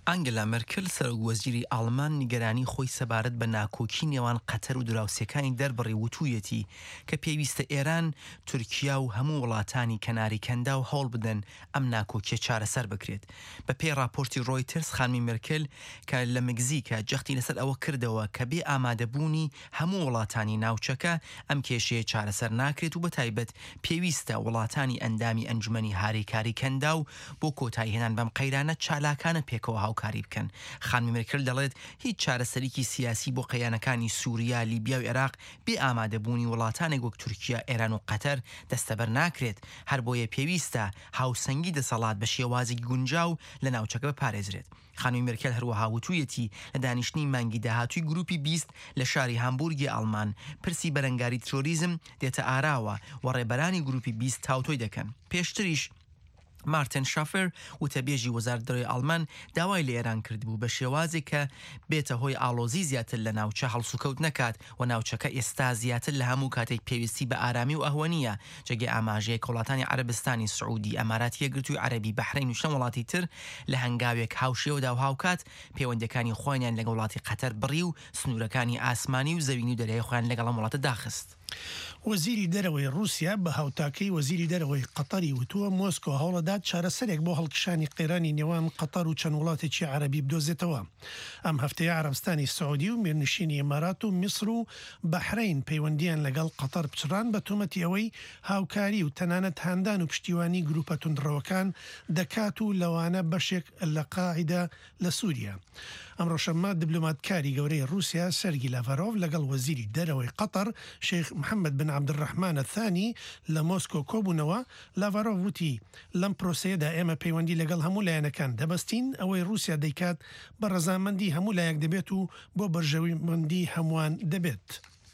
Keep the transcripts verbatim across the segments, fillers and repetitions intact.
ئانگلا مەرکل سەرۆکوەزیری ئاڵمان نیگەرانی خۆی سەبارەت بە ناکۆکی نێوان قەتەر و دراوسێکانی دەربڕی وتوویەتی کە پێویستە ئێران، تورکیا و هەموو وڵاتانی کەناری کەندا و هەوڵ بدەن ئەم ناکۆکیە چارەسەر بکرێت. بە پێی راپۆرتی ڕۆیترس خانمی مەرکل کە لە مگزیکە جەختی لەسەر ئەوە کردەوە کە بێ ئامادەبوونی هەموو وڵاتانی ناوچەکە ئەم کێشەیە چارەسەر ناکرێت و بەتایبەت پێویستە وڵاتانی ئەندامی ئەنجومەنی هاریکاری کەندا و بۆ کۆتایی هێنان بەم قەیرانە چالاکانە پێکەوە هاوکاری بکەن. خانمی مەرکل دەڵێت هیچ چارەسەرێکی سیاسی بۆ قەیانەکانی سووریا، لیبیا و عێراق بێ ئامادەبوونی وڵاتانێک وەک تورکیا، ئێران و قەتەر دەستەبەر ناکرێت. هەر بۆیە پێویستە هاوسەنگی دەسەڵات بە شێوازێکی گونجاو لە ناوچەکە بپارێزرێت. خانمی مەرکل هەروەها وتوویەتی لە دانیشتنی مانگی داهاتووی گروپی بیست لە شاری هامبورگی ئەڵمان پرسی بەرەنگاری ترۆریزم دێتە ئاراوە و ڕێبەرانی گروپی بیست تاوتۆی دەکەن. پێشتریش مارتن شافر وتەبێژی وەزارەتدەرەوەی ئاڵمان داوای لە ئێران کردبوو بە شێوازێک کە بێتە هۆی ئاڵۆزی زیاتر لە ناوچە هەڵسوکەوت نەکات و ناوچەکە ئێستا زیاتر لە هەموو کاتێک پێویستی بە ئارامی و ئەهوەنیە جێگە ئاماژەیە وڵاتانی عەرەبستانی سعودی، ئەماراتی یەکگرتووی عەرەبی، بەحرەین و شەم وڵاتی تر لە هەنگاوێک هاوشێوەدا و هاوکات پەیوەندیەکانی خۆیان لەگەڵ وڵاتی قەتەر بڕی و سنوورەکانی ئاسمانی و زەوینی و دەریای خۆیان لەگەڵ ئەم وڵاتە داخست. وەزیری دەرەوەی رووسیا بە هاوتاکەی وەزیری دەرەوەی قەتەری وتووە مۆسکۆ هەوڵەدات چارەسەرێک بۆ هەڵکشانی قێرانی نێوان قەتەر و چەند وڵاتێکی عەرەبی بدۆزێتەوە. ئەم هەفتەیە عەرەبستانی سعودی و میرنشینی ئێمارات و میسر و بەحرەین پەیوەندیان لەگەڵ قەتەر بچران بە تۆمەتی ئەوەی هاوکاری و تەنانەت هاندان و پشتیوانی گروپە توندڕەوەکان دەکات و لەوانە بەشێک لە قاعیدا لە سووریا. ئەمڕۆ شەممە دیبلۆماتکاری گەورەی رووسیا سەرگی لاڤارۆڤ لەگەڵ وەزیری دەرەوەی قەتەر شێخ محەممەد بن عەبدوڕەحمان الثانی لە مۆسکۆ کۆبوونەوە. لاڤارۆڤ وتی لەم پرۆسەیەدا ئێمە پەیوەندی لەگەڵ هەموو لایەنەکان دەبەستین، ئەوەی رووسیا دەیکات بە ڕەزامەندی هەموو لایەک دەبێت و بۆ بەرژەویمەندی هەمووان دەبێت.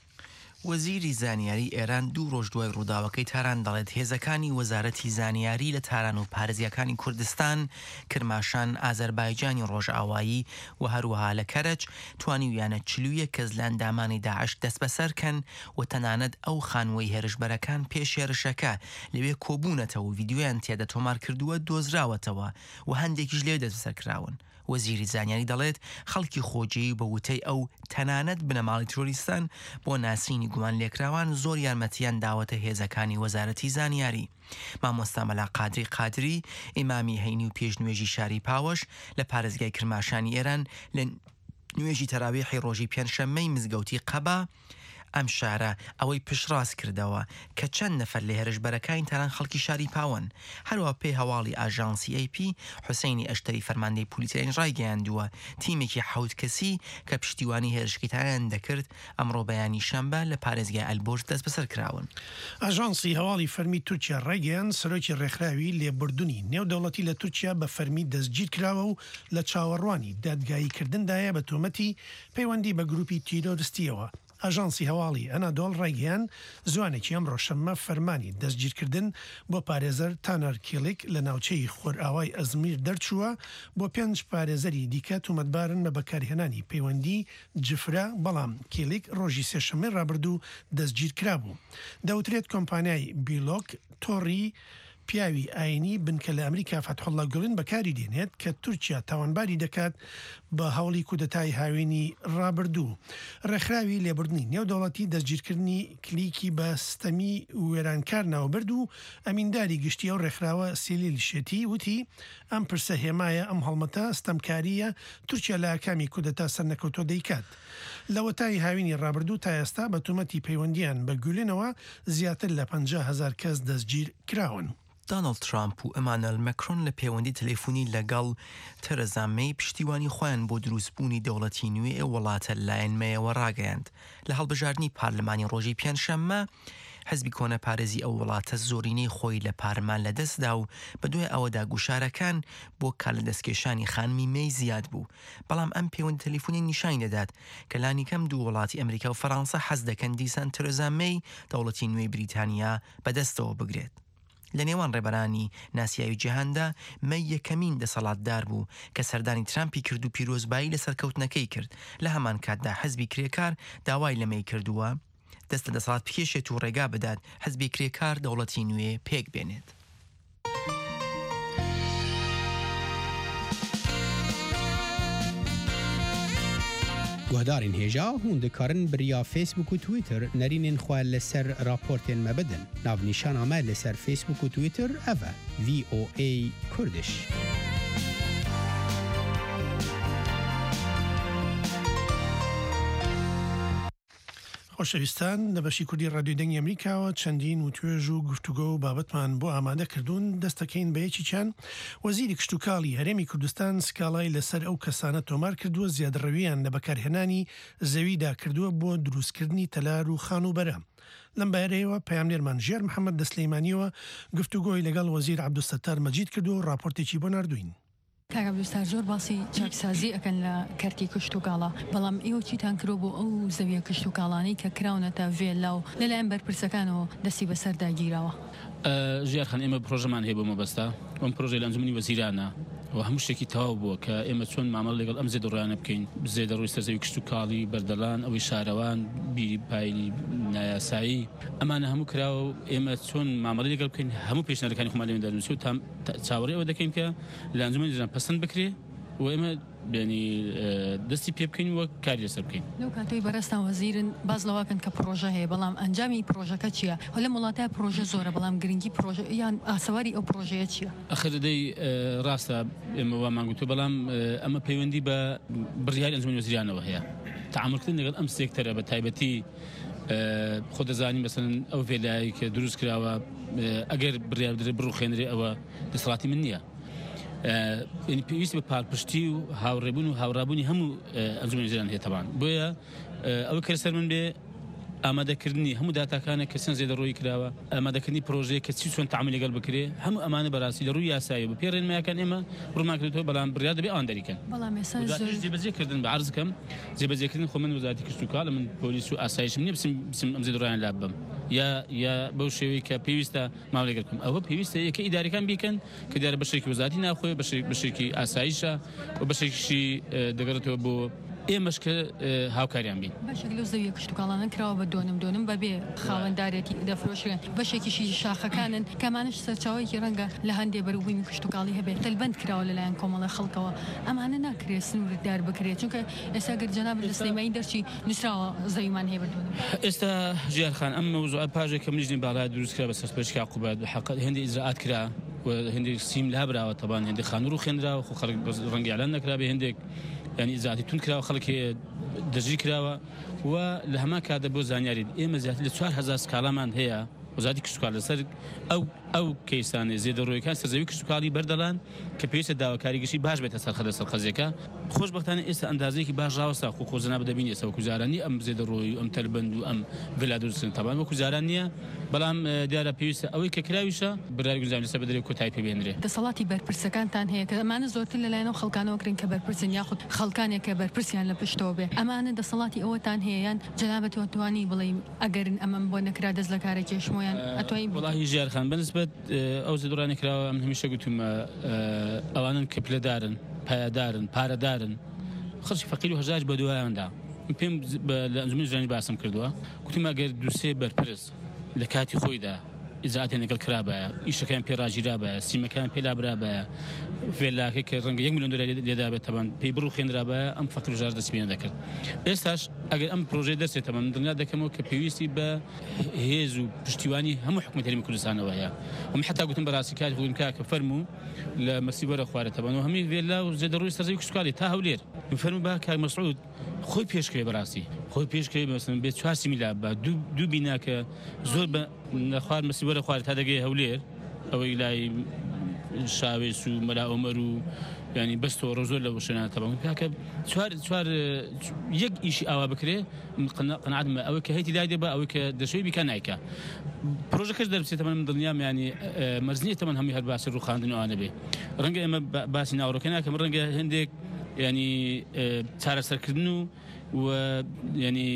وەزیری زانیاری ئێران دوو ڕۆژ دوای ڕووداوەکەی تاران دەڵێت هێزەکانی وەزارەتی زانیاری لە تاران و پارێزیەکانی کوردستان، کرماشان، ئازەربایجانی ڕۆژئاوایی و هەروەها لە کەرەج توانیویانە چلوویە کەس لە ئەندامانی داعش دەست بەسەرکەن و تەنانەت ئەو خانوەی هێرشبەرەکان پێش هێرشەکە لەوێ کۆبوونەتەوە و ڤیددیۆیان تێدە تۆمار کردووە دۆزراوەتەوە و هەندێکیش لێ دەست بەسەرکراون. وەزیری زانیاری دەڵێت خەڵکی خۆجێی بە وتەی ئەو تەنانەت بنەماڵی ترۆریستان بۆ ناسینی گومان لێکراوان زۆر یارمەتیان داوەتە هێزەکانی وەزارەتی زانیاری. مامۆستا مەلا قادری قادری ئیمامی هەینی و پێشنوێژی شاری پاوەش لە پارێزگای کرماشانی ئێران لە نوێژی تەراویحی ڕۆژی پێنجشەممەی مزگەوتی قەبا ئەم شارە ئەوەی پشڕاست کردەوە کە چەند نەفەر لە هێرشبەرەکانی تەران خەڵکی شاری پاون. هەروە پێی هەواڵی ئاژانسی ئەی پی حوسێنی ئەشتەری فەرماندەی پۆلیسیان ڕایگەیاندووە تیمێکی حەوت کەسی کە پشتیوانی هێرشکیتیان دەکرد ئەمڕۆ بەیانی شەمبە لە پارێزگای ئەلبۆرج دەست بەسەر کراون. ئاژانسی هەواڵی فەرمی تورکیا ڕایگەیاند سەرۆکی ڕێکخراوی لێبوردنی نێودەوڵەتی لە تورکیا بە فەرمی دەستگیر کراوە و لە چاوەڕوانی دادگاییکردندایە بە تۆمەتی پەیوەندی بە گروپی تیرۆریستیەوە. ئاژانسی هەواڵی ئەنادۆڵ ڕایگەیان زوانێکی ئەمڕۆ شەممە فەرمانی دەستگیرکردن بۆ پارێزەر تانەر کیلیک لە ناوچەی خۆرئاوای ئەزمیر دەرچووە بۆ پێنج پارێزەری دیکە تومەتبارن بە بەکارهێنانی پەیوەندی جفرە، بەڵام کیلیک ڕۆژی سێشەممەی ڕابردوو دەستگیر کرابوو. دەوترێت کۆمپانیای بیلۆک تۆڕی پیاوی ئاینی بنکە لە ئەمریکا فەتحوڵڵا گوڵن بەکاری دێنێت کە تورکیا تاوانباری دەکات بە هەوڵی کودەتای هاوێنی ڕابردوو. ڕێکخراوی لێبوردنی نێودەوڵەتی دەستگیرکردنی کلیکی بە ستەمی وێرانکار ناوبرد و ئەمینداری گشتی ئەو ڕێکخراوە سیلیل شێتی وتی ئەم پرسە هێمایە ئەم هەڵمەتە ستەمکاریە تورکیا لە ئاکامی کودەتا سەرنەکەوتۆ دەیکات. لە وەتای هاوێنی ڕابردوو تا ئێستا بە تومەتی پەیوەندیان بە گولێنەوە زیاتر لە پەنجا هەزار کەس دەستگیر کراون. دانالد ترامپ و ئەمانەل مەکرۆن لە پەیوەندی تەلەفۆنی لەگەڵ تەرەزا مەی پشتیوانی خۆیان بۆ دروستبوونی دەوڵەتی نوێ ئێ وڵاتە لایەن مەیەوە ڕاگەیاند. لە هەڵبژاردننی پارلمانی ڕۆژی پێنجشەممە حزبی کۆنە پارێزی ئەو وڵاتە زۆرینەی خۆی لە پارلمان لەدەستدا و بەدوای ئەوەدا گوشارەکان بۆ کار لە دەستکێشانی خانمی مەی زیاد بوو. بەڵام ئەم پەیوەندی تەلەفۆنی نیشانی دەدات کە لانیکەم دوو وڵاتی ئەمریکا و فەڕەنسا حەز دەکەن دیسان تەرەزا مەی دەوڵەتی نوێی بریتانیا بەدەستەوە بگرێت. لە نێوان ڕێبەرانی ناسیاوی جیهاندا مەی یەکەمین دەسەڵاتدار بوو کە سەردانی ترامپی کرد و پیرۆزبایی لە سەرکەوتنەکەی کرد. لە هەمان کاتدا حزبی کرێکار داوای لە مەی کردووە دەستە دەسەڵات بکێشێت و ڕێگا بدات حزبی کرێکار دەوڵەتی نوێ پێک بێنێت. گهدارین هجا هوند کارن بریا فیسبوک و تویتر نرینین خواه لسر راپورتین مبدن ناو نیشان آمه لسر فیسبوک و تویتر اوه وی او ای کردش. خۆشەویستان لە بەشی کوردی ڕادیۆ دەنگی ئەمریکاوە چەندین وتوێژ و گفتوگۆ و بابەتمان بۆ ئامادە کردوون دەستەکەین بە یەکیچیان وەزیری کشتتوکاڵی هەرێمی کوردستان سکاڵای لەسەر ئەو کەسانە تۆمار کردووە زیادڕەویان لە بەکارهێنانی زەویدا کردووە بۆ دروستکردنی تەلار و خانوبەرە. لەم بارەیەوە پەیامنێرمان ژێر محەممەد دەسلەیمانیەوە گفتوگۆی لەگەڵ وەزیر عەبدولستار مەجید کردو و راپۆرتێکی بۆ ناردوین. کاک عەبدولستار زۆر باسی چاکسازی ئەکەن لە کەرتی کشتتوکاڵە بەڵام ئێوە چیتان کرۆ بۆ ئەو زەویە کشتتوکاڵانەی کە کراونەتە vێلا و لەلایەن بەرپرسەکانەوە دەستی بەسەردا گیراوە. ژیارخان ئێمە پرۆژەمان هەیە بۆ مەبەستا ئەم پرۆژەی لە ئەنجومەنی وەزیرانە و هەموو شتێکی تەواو بووە کە ئێمە چۆن مامەڵ لەگەڵ ئەم زێدەڕۆیانە بکەین زێدەڕۆی سەرزەوی کشتتوکاڵی بەردەڵان ئەوەی شارەوان بیری پایلی نایاسایی ئەمانە هەموو کراوە و ئێمە چۆن مامەڵی لەگەڵ بکەین هەموو پێشنەرەکانی خۆمان لێ دەنووسین و چاوەڕێ ئەوە دەکەین کە لە ئەنجومەنی وەزیران پەسەند بکرێ و ئێمە بینی دەستی پێ بکەین وە کاری لەسەر بکەین. لەو کاتەی بەڕێستان وەزیرن باز لەواکەن کە پرۆژە هەیە بەڵام ئەنجامی پرۆژەکە چییە؟ هەڵ لە وڵاتای پرۆژە زۆرە بەڵام گرنگی پرۆژە یان ئاسەواری ئەو پرۆژەیە چییە؟ ئەخر دەی ڕاستە ئێمە وامان گوتووە بەڵام ئەمە پەیوەندی بە بڕیاری ئەنجومەنی وەزیرانەوە هەیە تەعاملکردن لەگەڵ ئەم سێکتەرە بە تایبەتی خۆ دەزانین مەسەڵەن ئەو vێلایی کە دروست کراوە ئەگەر بڕیار بدرێ بڕوخێنرێ ئەوە دەسەڵاتی من نییە. یعنی پێویستی بە پاڵپشتی و هاوڕێبوون و هاوڕابوونی هەموو ئەنجومەنی وەزیران هەیە تەبان بۆیە ئەوە کە سەر من بێ ئامادەکردنی هەموو داتاکانە کە چەند زێدەڕۆیی کراوە ئامادەکردنی پرۆژەیە کە چی چۆن تەعاملی لەگەڵ بکرێ هەموو ئەمانە بەڕاستی لە ڕووی یاسایی بە پێڕێنمایەکان ئێمە ڕوومان کردووە بەڵام بڕیار دەبێ ئەوان دەریکەن. بەڵام ئێستا جێبەجێکردن بە عەرزکەم جێبەجێکردن خۆ من وەزارەتی کشتتوکاڵ من پۆلیس و ئاسایشم نییە بچم ئەم زێدەڕۆیان لا ببەم یا یا بەو شێوەیە کە پێویستە ماوە لەگەڵ بکەم ئەوە پێویستە یەکە ئیداریەکان بیکەن کە دیارە بەشێکی وەزارەتی ناخۆی بەشێکی ئاسایشە و بەشێکیشی دەگەڕێتەوە بۆ ئێمەش کە هاوکاریان بین. بەشێک لەو زەویە کشتتوکاڵانە کراوە بە دۆنم دۆنم بەبێ خاوەنددارێتی دەفرۆشێن بەشێکیشی شاخەکانن کەمانش سەرچاوەیەکی ڕەنگە لە هەندێ بەروبوومی کشتتوکاڵی هەبێت تەلبەند کراوە لەلایەن کۆمەڵە خەڵکەوە ئەمانە ناکرێت سنوورددار بکرێت چونکە ئێستا گەر جەناب دەسلەیمانی دەرچی نووسراوە زەویمان هەیە بەدۆنم. ئێستا ژیارخان ئەم مەوزوعە پاژێک کە منیژنی باڵای دروستکرا بە سەرپەرشتی عقوبەت حقیقەت هێندی ئیجراعات کرا و هێندێک سیم لە هەبراوە تەبان هێندێک خانوور و خێنراوە خۆ خەڵک ڕەنگی ئەعلان نەکرا بێ هێندێک ینی ئیجراعاتی تون کراوە خەڵک دەژی کراوە و لە هەمان کاتە بۆ زانیاری ئێمە زیاتر لە چوار هەزار سکاڵامان هەیە وەزارەتی کشتتوکاڵ لەسەر ئەو ئەو کەیسانێ زێدەڕۆیەکان سەرزەوی کشتتوکاڵی بەردەڵان کە پێویستە داواکاری گشتی باش بێتە سەرخە لە سەرخەزیەکە خۆشبەختانە ئێستا ئەندازەیەکی باش ڕاوەستا خۆ خۆزەنا بدەبین ئێستا وەکو جاران نیە ئەم زێدەڕۆی و ئەم تەلبەند و ئەم vێلا دروستکردن تەبان وەکو جاران نییە بەڵام دیارە پێویستە ئەوەی کە کراویشە بڕیاری گونجاو لەسەر بدرێت کۆتایی پێبێنرێ. دەسەڵاتی بەرپرسەکانتان هەیە کە ئەمانە زۆرتر لەلایەنەوە خەڵکانەوە کرێن کە بەرپرسن یاخود خەڵکانێک کە بەرپرسیان لە پشتەوە بێ ئەمانە دەسەڵاتی ئەوەتان هەیە یان جەنابەت توانی بڵێین ئەگەرن ئەمەم بۆ نەکرا دەست لە کارە کێشمۆیان ئەتوانین. وەڵاهی ژیارخان بەنسبەت ئەو زێدەڕۆیانە کراوە ئەم هەمیشە گوتومە ئەوانن کە پلەدارن پایەدارن پارەدارن خەڵکی فەقیر و هەژاج بە دوایاندا پێم لە ئەنجومەنی وەزیرانی باسم کردووە گوتم ئەگەر دووسێ بەرپرس لە کاتی خۆیدا ئیجراعاتیان لەگەڵ کرابایە ئیشەکان پێڕاگیرابایە سیمەکان پێلابرابایە vێلاکە کە ڕەنگە یەک ملیۆن دۆلار لێدا بێت تەبان پێی بڕوخێنرابایە ئەم فەقیر و هەژار دەست پێ نەدەکرد. ئێستاش ئەگەر ئەم پرۆژەی دەستێتەوە من دڵنیا دەکەمەوە کە پێویستی بە هێز و پشتیوانی هەموو حکومەت هەرێمی کوردستانەوە هەیە و حتا گوتم بەڕاستی کاتی خۆم کاکە فەرموو لە مەسیبەرە خوارەتەبان و هەمووی vێلا و زێدەڕۆی سەرزەوی کشتتوکاڵی تا هەولێر فەرموو با کاک مەسعود خۆی پێشکرێ بەڕاستی خۆی پێشکرێ مەسەڵەن بێت چوار سیمیلا بە دوو بینا کە زۆر بە خوار مەسیبەرە خوارە تا دەگەی هەولێر ئەوەی لای شاوێس و مەلا عومەر و ینی بەستەوە ڕۆ زۆر لە شوێنانە تەبان کاکە چوار چوار یەک ئیشی ئاوا بکرێ قەناعەتم ئەوەی کە هەیەی لای دێبە ئەوەی کە دەشەوی بیکە نایکە پرۆژەکەش دەربچێتەوە من دڵنیام ینی مەرج تەمەن هەمووی هەر باسی ڕووخاندنەوەوانە بێ ڕەنگە ئێمە باسی ناوڕۆکە ناکەم ڕەنگە هەندێک ینی چارەسەرکردن و و ینی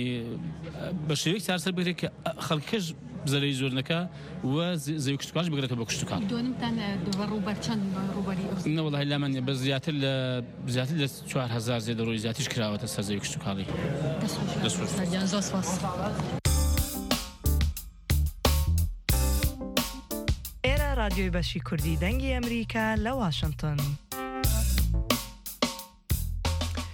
بە شێوەیەک چارەسەر بکرێت کە خەڵکیش بزەرەی زۆر نەکا و زەوی کشتتوکاڵ بگرێتەوە بە کشتتوکاڵ. دۆنمتان ڕووبەر چەند ڕووبەری نەوەڵی لامان بە زیاتر لە زیاتر لە چوار هەزار زێدەڕۆی زیاتریش کراوەتە سەر زەوی کشتتوکاڵی. دەسوڵ زۆر سپاس. ئێرە رادیۆی بەشی کوردی دەنگی ئەمریکا لە واشنگتن.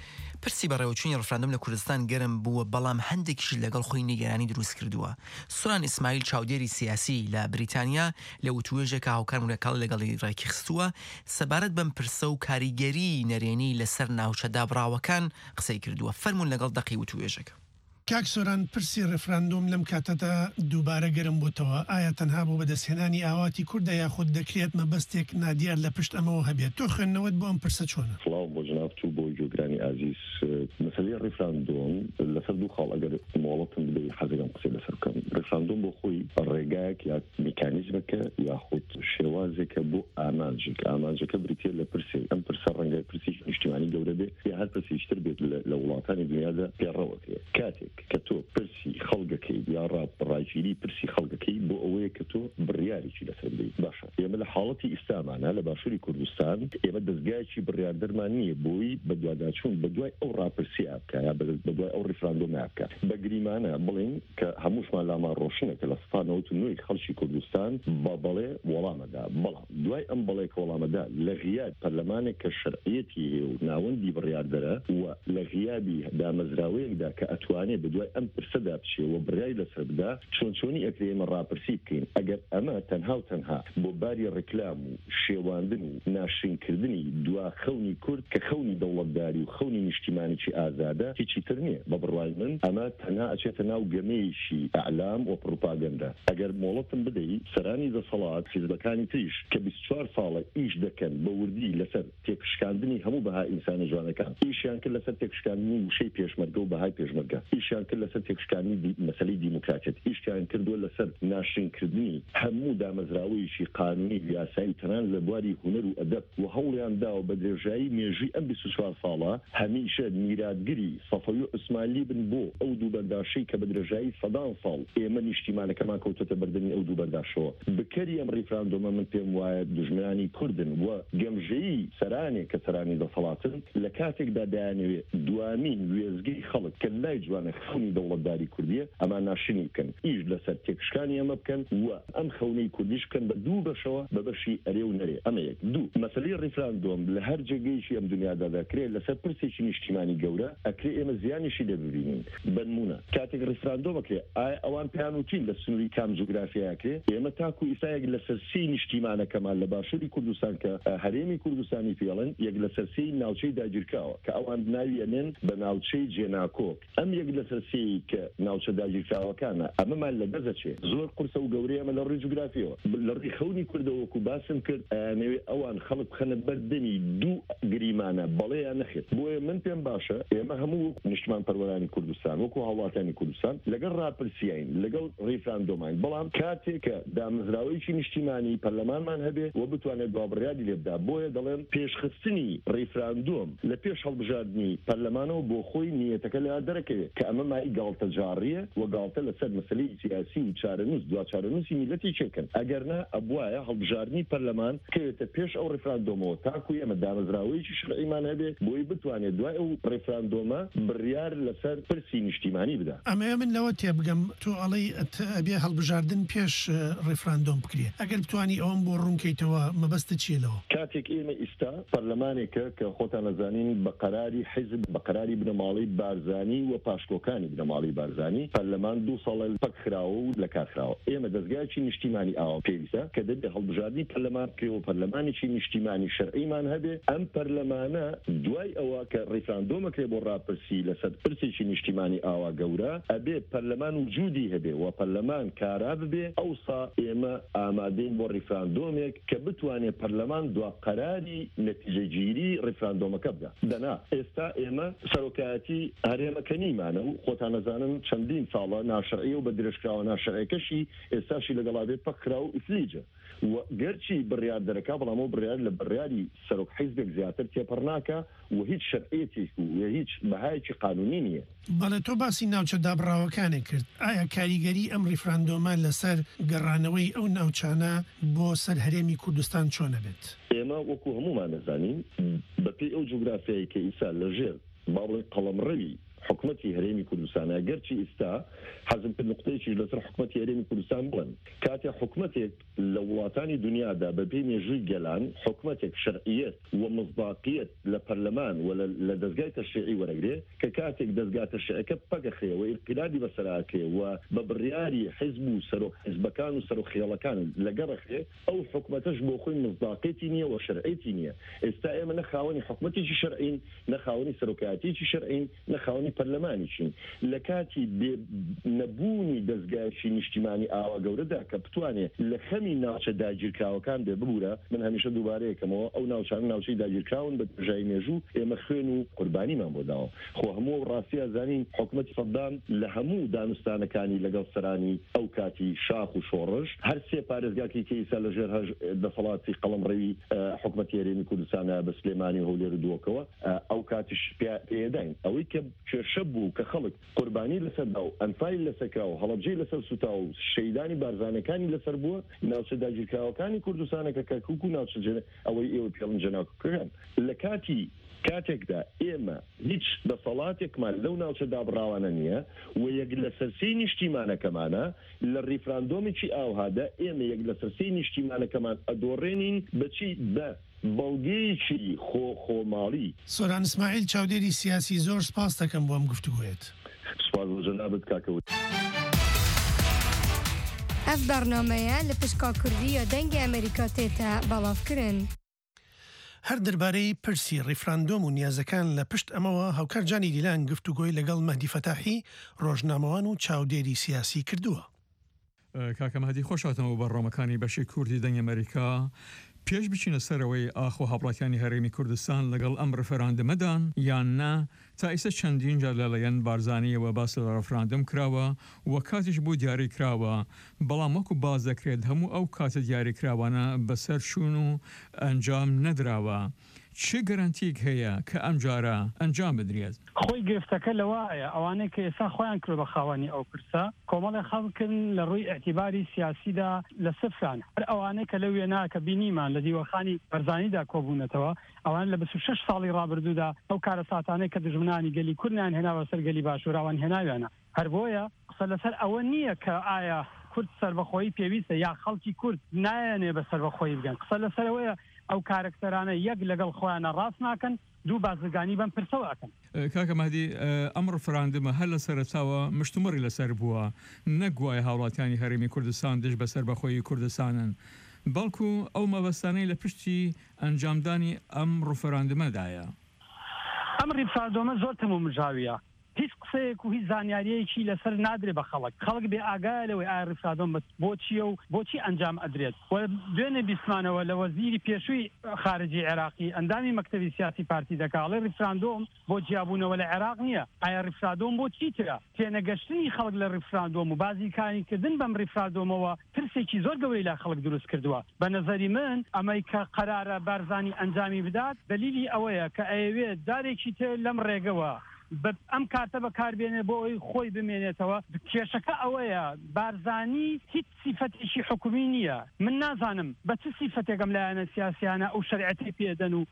پرسی بەڕێوەچوونی ڕفراندۆم لە کوردستان گەرم بووە بەڵام هەندێکیش لەگەڵ خۆی نیگەرانی دروست کردووە. سوران ئیسماعیل چاودێری سیاسی لە بریتانیا لە وتوێژێکە هاوکارمونەکەڵ لەگەڵی ڕێکی خستووە سەبارەت بەم پرسە و کاریگەری نەرێنی لەسەر ناوچە دابڕاوەکان قسەی کردووە. فەرمون لەگەڵ دەقی وتوێژەکە. کاک سۆران پرسی ڕفراندۆم لەم کاتەدا دووبارە گەرم بۆتەوە ئایا تەنها بۆ بەدەستهێنانی ئاواتی کوردە یاخود دەکرێت مەبەستێک نادیار لە پشت ئەمەوە هەبێت. تۆ خوێندنەوەت بۆ ئەم پرسە چۆنە؟ سڵاو بۆ جنابتو بۆ گوێگرانی ئازیز. مەسەلەی ڕفراندۆم لەسەر دوو خاڵ ئەگەر مۆڵەتم بدەی حەزەکەم قسەی لەسەر بکەم. ڕفراندۆم بۆ خۆی ڕێگایەک یا میکانیزمەکە یاخود شێوازێکە بۆ ئامانجێک ئامانجەکە بریتێ لە پرسێ ئەم پرسە ڕەنگە پرسێکی نیشتیمانی گەورە بێت یا هەر پرسێکتر بێت لە وڵاتانی دنیادا پێڕەوەکرێت. کاتێک کە تۆ پرسی خەڵگەکەی یا ڕاپڕاگیری پرسی خەڵگەکەی بۆ ئەوەیە کە تۆ بڕیارێکی لەسەر بدەیت. باشە ئێمە لە حاڵەتی ئیسلامانە لە باشووری کوردستان ئێمە دەستگایەکی بڕیاردەرمان نییە بۆی بە دواداچوون بە دوای ئەو ڕاپرسی ئابکە یا بە دوای ئەو ڕفراندۆم ئابکە. بە گریمانە بڵین کە هەمووشمان لامان ڕۆشنە کە لە سەد نەوەت و نۆی خەڵکی کوردستان بە بەڵێ وەڵامەدا. بەڵام دوای ئەم بەڵێ کە وەڵامەدا لە غیاب پەرلەمانێک کە شەرعیەتی هەیە و ناوەندی بڕیاردەرە و لە غیابی دامەزراوەیەکدا کە ئەتوانێت بە دوای ئەم پرسەدا بچێەوە بڕیای لەسەر بدا چۆن چۆنی ئەکرێ ئێمە ڕاپرسی بکەین. ئەگەر ئەمە تەنها و تەنها بۆ باری ڕکلام و شێواندن و ناشرینکردنی دوا خەونی کورد کە خەونی دەوڵەتداری و خەونی نیشتیمانێکی ئازادە هیچی تر نییە. بە بڕوای من ئەمە تەنها ئەچێتە ناو گەمەیەشی ئەعلام و پروپاگەندا. ئەگەر مۆڵەتم بدەی سەرانی دەسەڵات حیزبەکانی تریش کە بیست و چوار ساڵە ئیش دەکەن بە وردی لەسەر تێکشکاندنی هەموو بەهای ئینسانە جوانەکان، ئیشیان کرد لەسەر تێکشکاندنی وشەی پێشمەرگە و بەهای پێشمەرگە، ئیشیان کرد لەسەر تێکشکاندنی مەسەلەی دیموکراتیەت، ئیشیان کردووە لەسەر ناشرینکردنی هەموو دامەزراوەیەکی قانونی یاسایی تەنان لە بواری هونەر و ئەدەب و هەوڵیان داوە بە درێژایی مێژووی ئەم بیست و چوار ساڵە هەمیشە میراتگری سەفەوی و ئوسمانلی بن بۆ ئەو دوو بەرداشەی کە بە درێژایی سەدان ساڵ ئێمە نیشتیمانەکەمان کەوتۆتە بەردەمی ئەو دوو بەرداشەوە. بکەری ئەم ڕیفراندۆمە من پێم وایە دژمنانی کوردن و گەمژەیی سەرانێک کە سەرانی دەسەڵاتن لە کاتێکدا دایانەوێت دوامین وێزگەی خەڵک کە لای جوانە خەونی دەوڵەتداری کوردیە ئەمان ناشرینی بکەن، ئیش لەسەر تێکشکانی ئەمە بکەن و ئەم خەونەی کوردیش بکەن بە دوو بەشەوە بە بەشی ئەرێ و نەرێ. ئەمە یەک. دوو مەسەلەی ڕیفراندۆم لە هەر جێگەیشی ئەم دنیادا دەکرێت لەسەر پرسێکی نیشتیمانی گەورە ئەکرێ ئێمە زیانیشی لێ ببینین. بنمونە کاتێک ڕیفراندۆم ئەکرێ ئایا ئەوان پێیان وتین لە سنووری کام جوگرافیاکرێ ئێمە تاکو ئیسایەک لەسەر سی نیشتیمانەکەمان لە باشووری کوردستان کە هەرێمی کوردستانی پێڵن یەک لەسەر سی ناوچەی داگیرکراوە کە ئەوان ناوی ئەنێن بە ناوچەی جێناکۆک. ئەم یەک لەسەر سی کە ناوچە داگیرکراوەکانە ئەمەمان لە دەزەچێ زۆر قورسە و گەورەی ئەمە لە ڕێی جوگرافیەوە لە ڕێی خەونی کوردەوەکو باسم کرد ئەیانەوێ ئەوان خەڵک بخەنە بەردەمی دوو گریمانە بەڵێیان نەخێت. بۆیە من پێم باشە ئێمە هەموو نیشتمان پەروەرانی کوردستان وەکو هاوڵاتانی کوردستان لەگەڵ ڕاپرسیین لەگەڵ ڕیفراندۆمان بەڵام کاتێک کە دامەزراوەیەکی نیشتیمانی پەرلەمانمان هەبێ و بتوانێت بابڕیادی لێ بدا. بۆیە دەڵێن پێشخستنی ڕیفراندۆم لە پێش هەڵبژاردننی پەرلەمانەوە بۆ خۆی نیەتەکە لە دەرەکەوێت کە ئەمە مای گاڵتە جاڕیە و گاڵتە لەسەر مەسەلەی سیاسی و چارەنووس دوا چارەنووسی میلەتی چێکن. ئەگەرنا ئەبوایە هەڵبژاردننی پەرلەمان کەوێتە پێش ئەو ڕیفراندۆمەوە تاکو ئێمە دامەزراوەیەکی شرعیمان هەبێت بۆی بتوانێت دوای ئەو ڕیفراندۆمە بڕیار لەسەر پرسی نیشتیمانی بدا. ئەمە من لەوە تێبگەم تۆ ئەڵەی ئەبێ هەڵبژاردن پێش ڕیفراندۆم بکرێ. ئەگەر بتوانی ئەوم بۆ ڕوونکەیتەوە مەبەستە چیە لەوە؟ کاتێک ئێمە ئیستا پەرلەمانێکە کە خۆتان نەزانین بە قەراری حیزب بە قەراری بنەماڵی بارزانی و پاشکۆکانی بنەماڵی بارزانی پەرلەمان دوو ساڵە پەکخراوە و لە کارخراوە. ئێمە دەستگایکی نیشتیمانی ئاوا پێویستە کە دەبێت هەڵبژاردننی پەرلەمان بکرێەوە پەرلەمانێکی نیشتیمانی شەرعیمان هەبێ. ئەم پەرلەمانە دوای ئەوە کە ڕیفراندۆمەکرێ بۆ ڕاپرسی لەسەر پرسێکی نیشتیمانی ئاوا گەورە ئەبێ پەرلەمان وجودی هەبێ و پەرلەمان کارا ببێ. ئەوسا ئێمە ئامادەین بۆ ڕیفراندۆمێک کە بتوانێت پەرلەمان دوا قەراری نەتیجەگیری ڕیفراندۆمەکە بدا. دەنا ئێستا ئێمە سەرۆکایەتی هەرێمەکەنیمانە و خۆتان نەزانن چەندین ساڵە ناشرعیە و بە درێژکراوە ناشرعیەکەشی ئێستاشی لەگەڵابێت پەکخرا و ئیفلیجە و گەرچی بڕیاردەرەکە بەڵام ئەو بڕیار لە بڕیاری سەرۆک حیزبێک زیاتر تێپەڕ ناکە و هیچ شەرعیەتێک و هیچ بەهایەکی قانونی نییە. بەڵێ تۆ باسی ناوچە دابڕاوەکانێک کرد. ئایا کاریگەری ئەم ڕیفراندۆمە لەسەر گەڕانەوەی ئەو ناوچانە بۆ سەر هەرێمی کوردستان چۆنە بێت؟ ئێمە وەکو هەمومان نەزانین بەپێی ئەو جوگرافیایی کە ئیسا لەژێر باڵی قەڵەمڕەوی حکومەتی هەرێمی کوردستانە گەرچی ئێستا حەزم کرد نقطەیەکیش لەسەر حکومەتی هەرێمی کوردستان بڵێن کاتێ حکومەتێک لە وڵاتانی دنیادا بەپێی مێژووی گەلان حکومەتێک شەرعیەت و مصداقیەت لە پەرلەمان و لە دەستگای تەشریعی وەرەگرێ کە کاتێک دەستگای تەشریعەکە پەگەخێ و ئینقلابی بەسەراکێ و بە بڕیاری حیزب و سەرۆک حیزبەکان و سەرۆک خێڵەکان لەگەڕەخێ ئەو حکومەتەش بۆ خۆی مصداقیەتی نییە و شەرعیەتی نییە. ئێستا ئێمە نەخاوەنی حکومەتێکی شەرعین نەخاوەنی سەرۆکایەتێکی شەرعین نەخاوەنی پەرلەمانیشین لە کاتی نەبوونی دەستگایشی نیشتیمانی ئاوا گەورەدا کە بتوانێت لە خەمی ناوچە داگیرکراوەکان بێ ببوورە. من هەمیشە دووبارەیەکەمەوە ئەو ناوچان ناوچەی داگیرکراون بە ژای مێژوو ئێمە خوێن و قوربانیمان بۆ داوە. خۆ هەموو ڕاستی ئازانین حکومەتی سەدام لە هەموو دانوستانەکانی لەگەڵ سەرانی ئەو کاتی شاخ و شۆڕژ هەر سێ پارێزگاکی کەیسا لە ژێر دەسەڵاتی قەڵەمڕەوی حکومەتی هەرێمی کوردستانە بە سلێمانی هەولێر و دووەکەوە ئەو کاتیش پێداین ئەوەی کە کێشە بوو کە خەڵک قوربانی لەسەردا و ئەنفای لەسەرکرا و هەڵەبجەی لەسەر سوتا و شەیدانی بارزانەکانی لەسەر بووە ناوچە داگیرکراوەکانی کوردستانەکە کە کوک و ناوچە ئەوەی ئێوە پێڵن جەناکەکەیان لە کاتی کاتێکدا ئێمە هیچ دەسەڵاتێکمان لەو ناوچە دابڕاوانە نییە و یەک لە سەرسی نیشتیمانەکەمانە لە ریفراندۆمێکی ئاوهادا ئێمە یەک لە سەرسی نیشتیمانەکەمان ئەدۆڕێنین بەچی بە بەڵگەیەکی خۆ خۆماڵی. سۆران ئیسماعیل چاودێری سیاسی زۆر سپاس دەکەم بۆ ئەم گفتوگوێت. سپاس بۆ جەنابەت کاکەوت. ئەف بەرنامەیە لە پشکا کوردی و دەنگی ئەمریکا تێتە بەڵاوکردن. هەر دەربارەی پرسی ڕیفراندۆم و نیازەکان لە پشت ئەمەوە هاوکار جانی دیلان گفتوگۆی لەگەڵ مەهدی فەتاحی ڕۆژنامەوان و چاودێری سیاسی کردووە. کاکە مەهدی خۆشاتەوە بەڕۆمەکانی بەشی کوردی دەنگی ئەمریکا پێش بچینە سەرەوەی ئاخۆ هەوڵاتیانی هەرێمی کوردستان لەگەڵ ئەم ڕفراندمەدان یان نا تا ئێستا چەندین جار لەلایەن بارزانیەوە باس لە ڕفراندم کراوە و کاتیش بۆ دیاری کراوە بەڵام وەکو باز دەکرێت هەموو ئەو کاتە دیاری کراوانە بەسەر چوون و ئەنجام نەدراوە. چه گەرانتیک هەیە کە ئەم جارە ئەنجام بدرێت؟ خۆی گرفتەکە لەوایە ئەوانەیە کە ئێستا خۆیان کرد بە خاوەنی ئەو پرسە کۆمەڵی خەڵکن لە ڕووی ئەعتیباری سیاسیدا لە سفران هەر ئەوانەیە کە لە وێنا کە بینیمان لە دیوەخانی بەرزانیدا کۆبوونەتەوە ئەوان لە بیست و شەش ساڵی ڕابردوودا ئەو کارە ساتانەی کە دژمنانی گەلی کوردیان هێناوە سەر گەلی باشووراوان هێناویانە هەر بۆیە قسە لەسەر ئەوە نییە کە ئایا کورد سەربەخۆیی پێویستە یا خەڵکی کورد نایەنێ بە سەربەخۆیی بگەن قسە لەسەرەوەیە ئەو کارکتەرانە یەک لەگەڵ خۆیانە ڕاست ناکەن دوو بازرگانی بەم پرسەوەکەن. کاکە مەهدی ئەم ڕفراندمە هەر لە سەرەتاوە مشتومڕی لەسەر بووە نەگوایە هاوڵاتیانی هەرێمی کوردستان دژ بە سەربەخۆیی کوردستانن بەڵکو ئەو مەبەستانەی لە پشتی ئەنجامدانی ئەم ڕفراندمەدایە. ئەم ڕفراندۆمە زۆر تەمومژاویە هیچ قسەیەک و هیچ زانیاریەکی لەسەر نادرێ بە خەڵک خەڵک بێ ئاگایە لەوەی ئایا ڕفراندۆم بۆچیە و بۆچی ئەنجام ئەدرێت و دوێنێ بیسمانەوە لە وەزیری پێشووی خارجی عێراقی ئەندامی مەکتەبی سیاسی پارتی دەکاڵێ ڕفراندۆم بۆ جیابوونەوە لە عێراق نییە ئایا ڕفراندۆم بۆ چیترە تێنەگەشتنی خەڵک لە ڕفراندۆم و بازیکاریکردن بەم ڕفراندۆمەوە پرسێکی زۆر گەورەی لە خەڵک دروست کردووە. بە نەزەری من ئەمەی کە قەرارە بارزانی ئەنجامی بدات دلیلی ئەوەیە کە ئەیەوێت دارێکی تر لەم ڕێگەوە ئەم کاتە بەکاربێنێ بۆ ئەوی خۆی بمێنێتەوە. کێشەکە ئەوەیە بارزانی هیچ سیفەتێکی حکومی نییە من نازانم بە چ سیفەتێکم لایەنە سیاسیانە ئەو شەریعەتی پێدەن و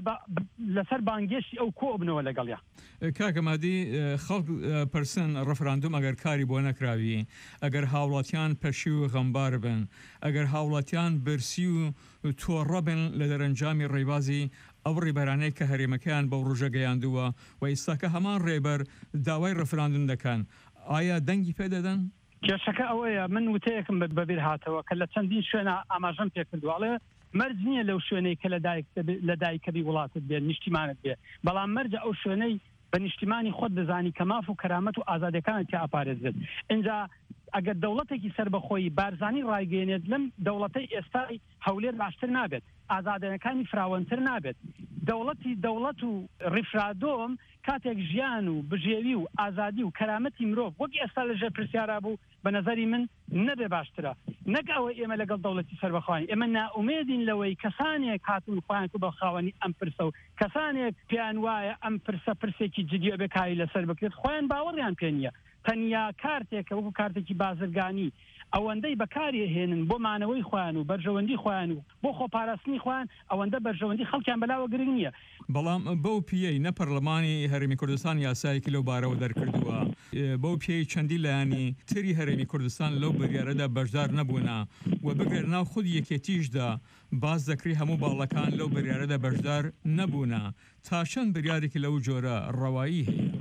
لەسەر بانگێشتی ئەو کۆ بنەوە لەگەڵیا. کاکە مەهدی خەڵک پرسن ڕفراندۆم ئەگەر کاری بۆ نەکراوی ئەگەر هاوڵاتیان پەشی و غەمبار بن ئەگەر هاوڵاتیان برسی و تۆڕە بن لە دەرەنجامی ڕێبازی ئەو ڕێبەرانەی کە هەرێمەکەیان بەو ڕۆژە گەیاندووە و ئێستاکە هەمان ڕێبەر داوای ڕفراندم دەکەن ئایا دەنگی پێدەدەن؟ کێشەکە ئەوەیە من وتەیەکم بەبیر هاتەوە کە لە چەندین شوێنە ئاماژەم پێکردوواڵێ مەرج نییە لەو شوێنەی کە لە دایکەبی وڵاتت بێت نیشتیمانت بێ بەڵام مەرجە ئەو شوێنەی بە نیشتیمانی خۆت دەزانی کە ماف و کەرامەت و ئازادەکانت تیا ئاپارێزێت. اینجا ئەگەر دەوڵەتێکی سەربەخۆی بارزانی ڕایگەێنێت لەم دەوڵەتەی ئێستای هەولێر باشتر نابێت ئازادەکانی فراوانتر نابێت. دەوڵەتی دەوڵەت و ڕیفرادۆم کاتێک ژیان و بژێوی و ئازادی و کەرامەتی مرۆڤ وەک ئێستا لەژێر پرسیارا بوو بە نەزەری من نەبێ باشترە نەک ئەوە ئێمە لەگەڵ دەوڵەتی سەربەخۆین ئێمە نائومێدین لەوەی کەسانێک هاتون خۆیان کو بە خاوەنی ئەم پرسە و کەسانێک پیان وایە ئەم پرسە پرسێکی جدیە بێکاری لەسەر بکرێت خۆیان باوەڕیان پێ نییە تەنیا کارتێکە وەکو کارتێکی بازرگانی ئەوەندەی بەکاری هێنن بۆ مانەوەی خوان و بەرژەوەندی خوان و بۆ خۆپاراستنی خوان ئەوەندە بەرژەوەندی خەڵکیان بەلاوە گرنگ نییە. بەڵام بەو پیەی نە پەرلەمانی هەرێمی کوردستان یاسایەکی لەو بارەوە دەرکردووە، بەو پیەی چەندی لایانی تری هەرێمی کوردستان لەو بڕیارەدا بەشدار نەبوونا و بگرێت ناو خود یەکێتیشدا باز دەکری هەموو باڵەکان لەو بڕیارەدا بەشدار نەبوونا. تا چەند بڕیارێکی لەو جۆرە ڕەوایی هەیە؟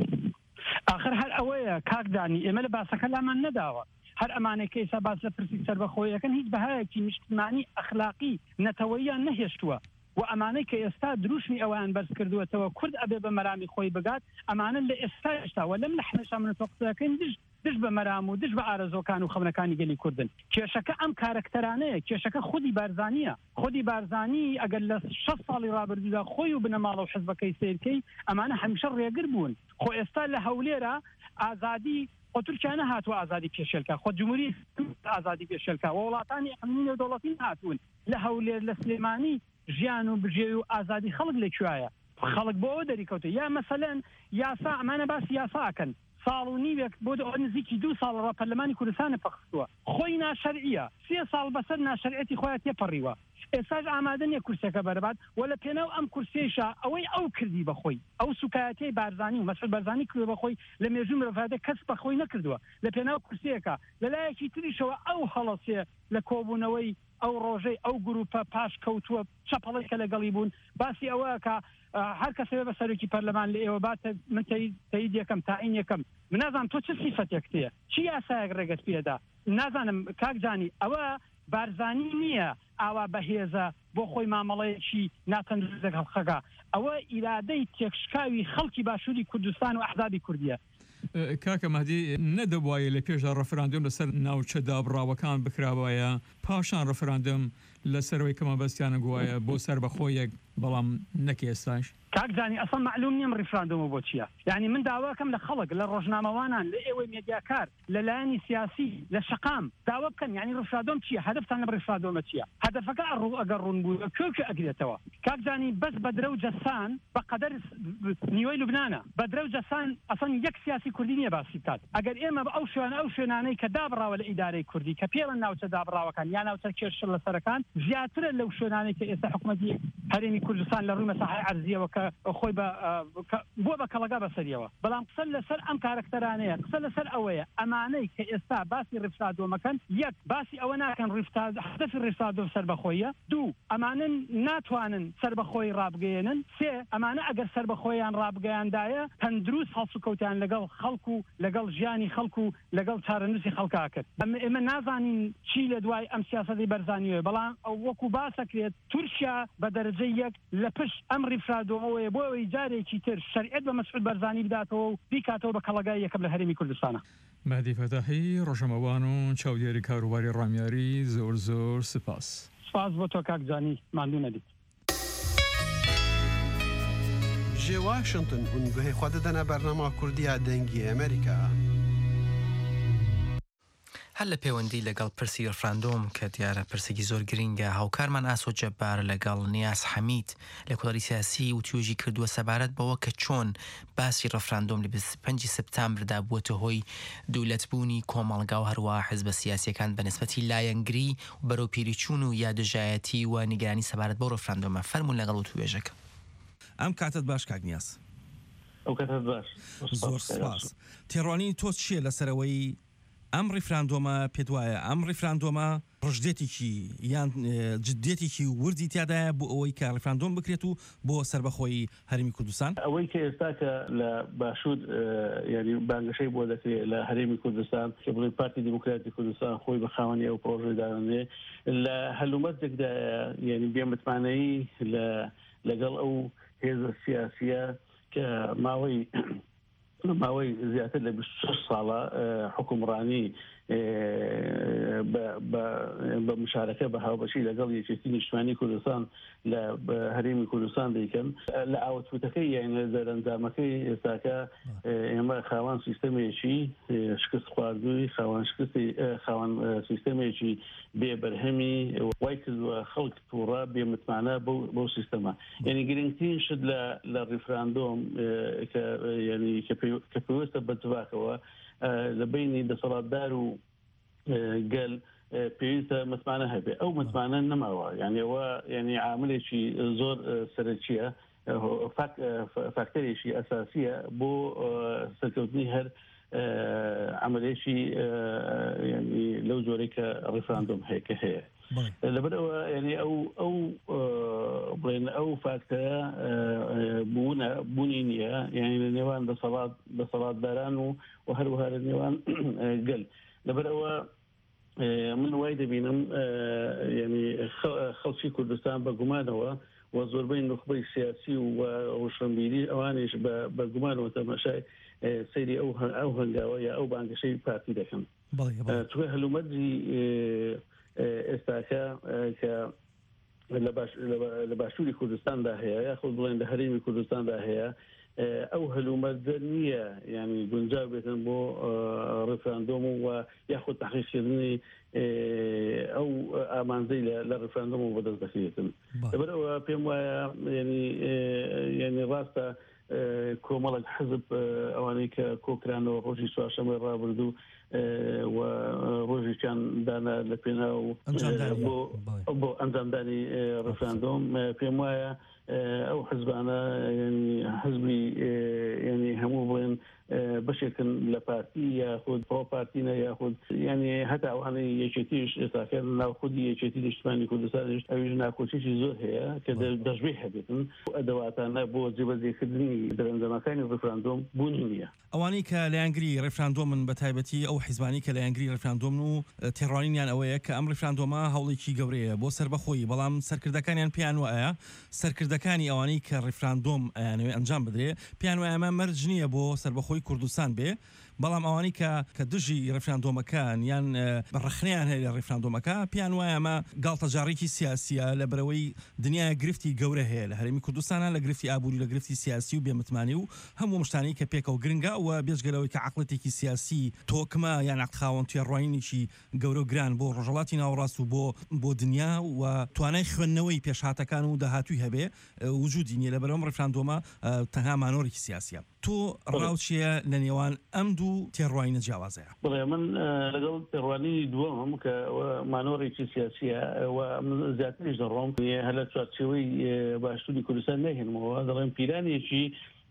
آخر هەر ئەوەیە کاکدانی ئێمە لە باسەکە لامان نەداوە. هەر ئەمانەی کەیسا باس لە پرسی سەربەخۆیەکەن هیچ بەهایەکی نیشتمانی ئەخلاقی نەتەوەییان نەهێشتووە و ئەمانەی کە ئێستا دروشمی ئەویان بەرز کردووەتەوە کورد ئەبێ بە مەرامی خۆی بگات ئەمانە لە ئێستا هێشتاوە لەم لە حمەشا من تۆقسەکەین دش دش بە مەرام و دش بە ئارەزۆکان و خەونەکانی گەلی کوردن. کێشەکە ئەم کارکتەرانەیە، کێشەکە خودی بارزانیە. خودی بارزانی ئەگەر لە شەش ساڵی ڕابردوودا خۆی و بنەماڵە و حزبەکەی سیرکەی ئەمانە هەمیشە ڕێگر بوون. خۆ ئێستا لە هەولێرە ئازادی خۆ تورکیانە هاتووە ئازادی پێشێلکە، خۆ جمهوری ئازادی پێشێلکە و وڵاتانی ئەقلیمی نێودەوڵەتی هاتوون. لە هەولێر لە سلێمانی ژیان و بژێوی و ئازادی خەڵک لەکوایە؟ خەڵک بۆ ئەوە دەریکەوتە. یا مەسەلەن یاسا ئەمانە باسی یاساکەن ساڵ و نیوێک بۆ نزیکی دوو ساڵ ڕە پەرلەمانی کوردستانە پەخستووە، خۆی ناشەرعیە، سێ ساڵ بەسەر ناشەرعەتی خۆیان تێپەڕیوە. ئێستاش ئامادە نیە کورسەکە بەربات و لە پێناو ئەم کورسێشە ئەوەی ئەو کردی بەخۆی ئەو سوکایەتی بارزانی و مەسعود بارزانی کردو بەخۆی لە مێژوو مرۆڤایەتە کەس بەخۆی نەکردووە. لە پێناو کورسەیەکە لەلایەکی تریشەوە ئەو هەڵەسێ لە کۆبوونەوەی ئەو ڕۆژەی ئەو گروپە پاش کەوتووە چەپەڵی کە لەگەڵی بوون باسی ئەوە کە هەر کەسێ بە سەرۆکی پەرلەمان لە ئێوە باتە من تەیید یەکەم تاعین یەکەم. من نازانم تۆ چه سیفەتێک تێ چی یاسایەک ڕێگەت پێدا نازانم کاکجانی ئەوە بارزانی نییە ئاوا بەهێزە بۆ خۆی مامەڵەیەکی ناتەندروست خەڵکەکە، ئەوە ئیرادەی تێکشکاوی خەڵکی باشووری کوردستان و ئەحزابی کوردیە. کاکە مەهدی نەدەبوایە لە پێشدا ڕەفراندۆم لەسەر ناوچە دابڕاوەکان بکراوایە پاشان ڕەفراندۆم لەسەرەوەی کەمە بەستیانە گوایە بۆ سەربەخۆیەک بەڵام نەکی ئێستاش کاکزانی ئەسڵ معلوم نیم ڕیفراندۆمە بۆ چییە؟ یعنی من داواکەم لە خەڵک لە ڕۆژنامەوانان لە ئێوەی مێدیاکار لەلایەنی سیاسی لە شقام داوا بکەن یعنی ڕیفراندۆم چییە؟ هەدەفتان لە ڕیفراندۆمە چییە؟ هەدەفەکە ئەڕوو ئەگەر ڕوون بوو کێکە ئەگرێتەوە. کاکزانی بەس بەدرە و جەسان بەقەدەر نیوەی لوبنانە بەدرە و جەسان ئەسڵ یەک سیاسی کوردی نییە باسی بکات. ئەگەر ئێمە بە ئەو شوێنە ئەو شوێنانەی کە دابڕاوە لە ئیدارەی کوردی کە پێڵەن ناوچە دابڕاوەکان یا ناوچە کێشە لەسەرەکان زیاترە لەو شوێنانەی کە ئێستا حکوومەتی هەرێمی کوردستان لە ڕووی مەساحەی عەرزیەوە کە خۆی بە بۆ بە کەڵەگا بەسەریەوە. بەڵام قسە لەسەر ئەم کارکتەرانەیە، قسە لەسەر ئەوەیە ئەمانەی کە ئێستا باسی ڕیفراندۆمەکەن یەک باسی ئەوە ناکەن هەدەفی ڕیفراندۆم سەربەخۆییە، دوو ئەمانە ناتوانن سەربەخۆی ڕابگەێنن، سێ ئەمانە ئەگەر سەربەخۆیان ڕابگەیاندایە تەندروست هەڵس و کەوتیان لەگەڵ خەڵکو و لەگەڵ ژیانی خەڵکو و لەگەڵ چارەنووسی خەڵکا کرد. ئێمە نازانین چی لە دوای ئەم سیاسەتی بەرزانیوە، بەڵام وەکو باسەکرێت تورکیا بە دەرەجەی یەک لە پشت ئەم ڕیفراندۆمەوەیە بۆ ئەوەی جارێکی تر شەریعەت بە مەسعود بەرزانی بداتەوە و بیکاتەوە بە کەڵەگای یەکەم لە هەرێمی کوردستانە. مەهدی فەتاحی ڕۆژەمەوان و چاودێری کاروباری ڕامیاری زۆر زۆر سپاس. سپاس بۆ تۆ کاکجانی ماندوو نەبیت. جێ واشنگتن هون گوهی خوا دەدەنە بەرنامە کوردیە دەنگی ئەمریکا. هەر لە پەیوەندی لەگەڵ پرسی ڕفراندۆم کە دیارە پرسێکی زۆر گرینگە هاوکارمان ئاسۆ جەبار لەگەڵ نیاز حەمید لە کۆڵەری سیاسی و توێژی کردووە سەبارەت بەوە کە چۆن باسی ڕفراندۆم لە بیست و پەنجی سەپتامبردا بووەتە هۆی دەوڵەتبوونی کۆمەڵگا و هەروەها حیزبە سیاسیەکان بەنسبەتی لایەنگری و بەرەو پێریچوون و یا دژایەتی و نیگەرانی سەبارەت بۆ ڕفراندۆمە فەرموون لەگەڵ و توێژەکە. ئەم کاتت باش کاک نیاز. ئەو کاتت باش. زۆر سپاس. تێڕوانی تۆ چییە لەسەرەوەی ئەم ڕیفراندۆمە پێت وایە ئەم ڕیفراندۆمە ڕژدێتێکی یان جدێتێکی وردی تیادایە بۆ ئەوەی کە ڕیفراندۆم بکرێت و بۆ سەربەخۆی هەرێمی کوردستان؟ ئەوەی کە ئێستا کە لە باشوود یعنی بانگەشەی بۆ دەکرێت لە هەرێمی کوردستان کە بڵێ پارتی دیموکراتی کوردستان خۆی بە خاوەنی ئەو پرۆژەی داوێنێ لە هەلومەرجێکدا یعنی بێمتمانەیی لەگەڵ ئەو هێزە سیاسیە کە ماوەی ماوەی زیاتر لە بیست و شەش ساڵە حکومڕانی بە مشارەکە بە هاوبەشی لەگەڵ یەکێتی نیشتیمانی کوردستان لە هەرێمی کوردستان دەیکەن لە ئاوتوتەکەی یان لە دەرەنجامەکەی ئێستاکە ئێمە خاوەن سیستەمێکی شکست خواردووی خاوەن شکستی خاوەن سیستەمێکی بێبەرهەمی وای کردووە خەڵک تووڕە بێمتمانە بەو سیستەمە. یعنی گرنگترین شت لە ڕیفراندۆم کە پێویستە بەتواکەوە لە بینی دەسەڵاتدار و گەل پێویستە متمانە هەبێ ئەو متمانە نەماوە یعنی ئەوە ینی عاملێکی زۆر سەرچیە فاکتەرێکی ئەساسیە بۆ سەرکەوتنی هەر عملێکی ینی لەو جۆرەی کە ڕێفراندۆم هەیە کە هەیە لەبەرەوە ینی ئەو ئەو بڵێن ئەو فاکتەرە بوونە بوونی نییە یعنی لە نێوان دەسەڵاتداران و و هەروەها لە نێوان گەل لەبەرەوە من وای دەبینم ینی خەڵکی کوردستان بە گومانەوە و زۆربەی نخبەی سیاسی و ڕۆشنبیری ئەوانیش بە گومانەوە تەماشای سەیری ئەو هەنگاوە یا ئەو بانگشەی پارتی دەکەن توێ هەلومەرجی ئێستاکە کە لە باشووری کوردستاندا هەیە یاخود بڵێن لە هەرێمی کوردستاندا هەیە ئەو هەلومەرجە نییە ینی گونجاو بێتن بۆ ڕێفراندۆم و یاخود تحقیقکردنی ئەو ئامانزەی لە ڕێفراندۆم و بەدەست دەخێتن لەبەرەوە پێم وایە ینی ینی ڕاستە کۆمەڵک حزب ئەوانەی کە کۆکرانەوە ڕۆژی چوارشەممەی ڕابردوو و ڕۆژێکیان دانا لە پێنا و بۆ ئەنجامدانی ڕێفراندۆم پێم وایە ئەو حزبانە حزبی ینی هەموو بڵێن بەشێکن لە پارتی یاخود بۆ پارتینە یاخود ینی هەتا ئەوانەی یەکێتیش ئێستاکەن ناوخودی یەکێتی نیشتمانی کوردستانیش ئەویش ناکۆچێکی زۆر هەیە کە دەژبێ هەبێتن ئەدەواتانە بۆ جێبەجێکردنی دەرەنجامەکانی ڕێفراندۆم بوونی نییە ئەوانەی کە لایەنگری ڕێفراندۆمن بە تایبەتی ئەو حیزبانی کە لایەنگری ڕێفراندۆم و تێڕوانینیان ئەوەیە کە ئەم ڕێفراندۆمە هەوڵێکی گەورەیە بۆ سەربەخۆیی بەڵام سەرکردەکانیان پێیان وایە سەرکردەکانی ئەوانەی کە ڕێفراندۆم ئەیانەوێ ئەنجام بدرێ پێیان وایە ئەمە مەرج نییە بۆ سەربەخۆی کوردستان بێ بەڵام ئەوانی کە کە دژی ڕێفراندۆمەکان یان ڕخنیان هەیە لە ڕێفراندۆمەکە پێیان وایە ئەمە گاڵتەجاڕێکی سیاسیە لە بەرەوەی دنیای گرفتی گەورە هەیە لە هەرێمی کوردستانە لە گرفتی ئابووری لە گرفتی سیاسی و بێمتمانی و هەموو شتانی کە پێکەوە گرنگە و بێژگەلەوەی کە عقڵەتێکی سیاسی تۆکمە یان عقدخاوەن توێڕوانینێکی گەورە و گران بۆ ڕۆژهەڵاتی ناوەڕاست و بۆ بۆ دنیا و توانای خوێندنەوەی پێشهاتەکان و داهاتووی هەبێ وجودی نیە لەبەرەوەم ڕێفراندۆمە تەنها مانۆرێکی سیاسیە تۆ ڕاوچیە لە نێوان ئەم دوو تێڕوانینە جیاوازەیە بڵێ من لەگەڵ تێڕوانی دووەم کە مانۆڕێکی سیاسیە و زیاتریش دەڕۆم هەلە چوارچێوەی باشووری کوردستان نەهێنمەوە دەڵێن پیرانێکی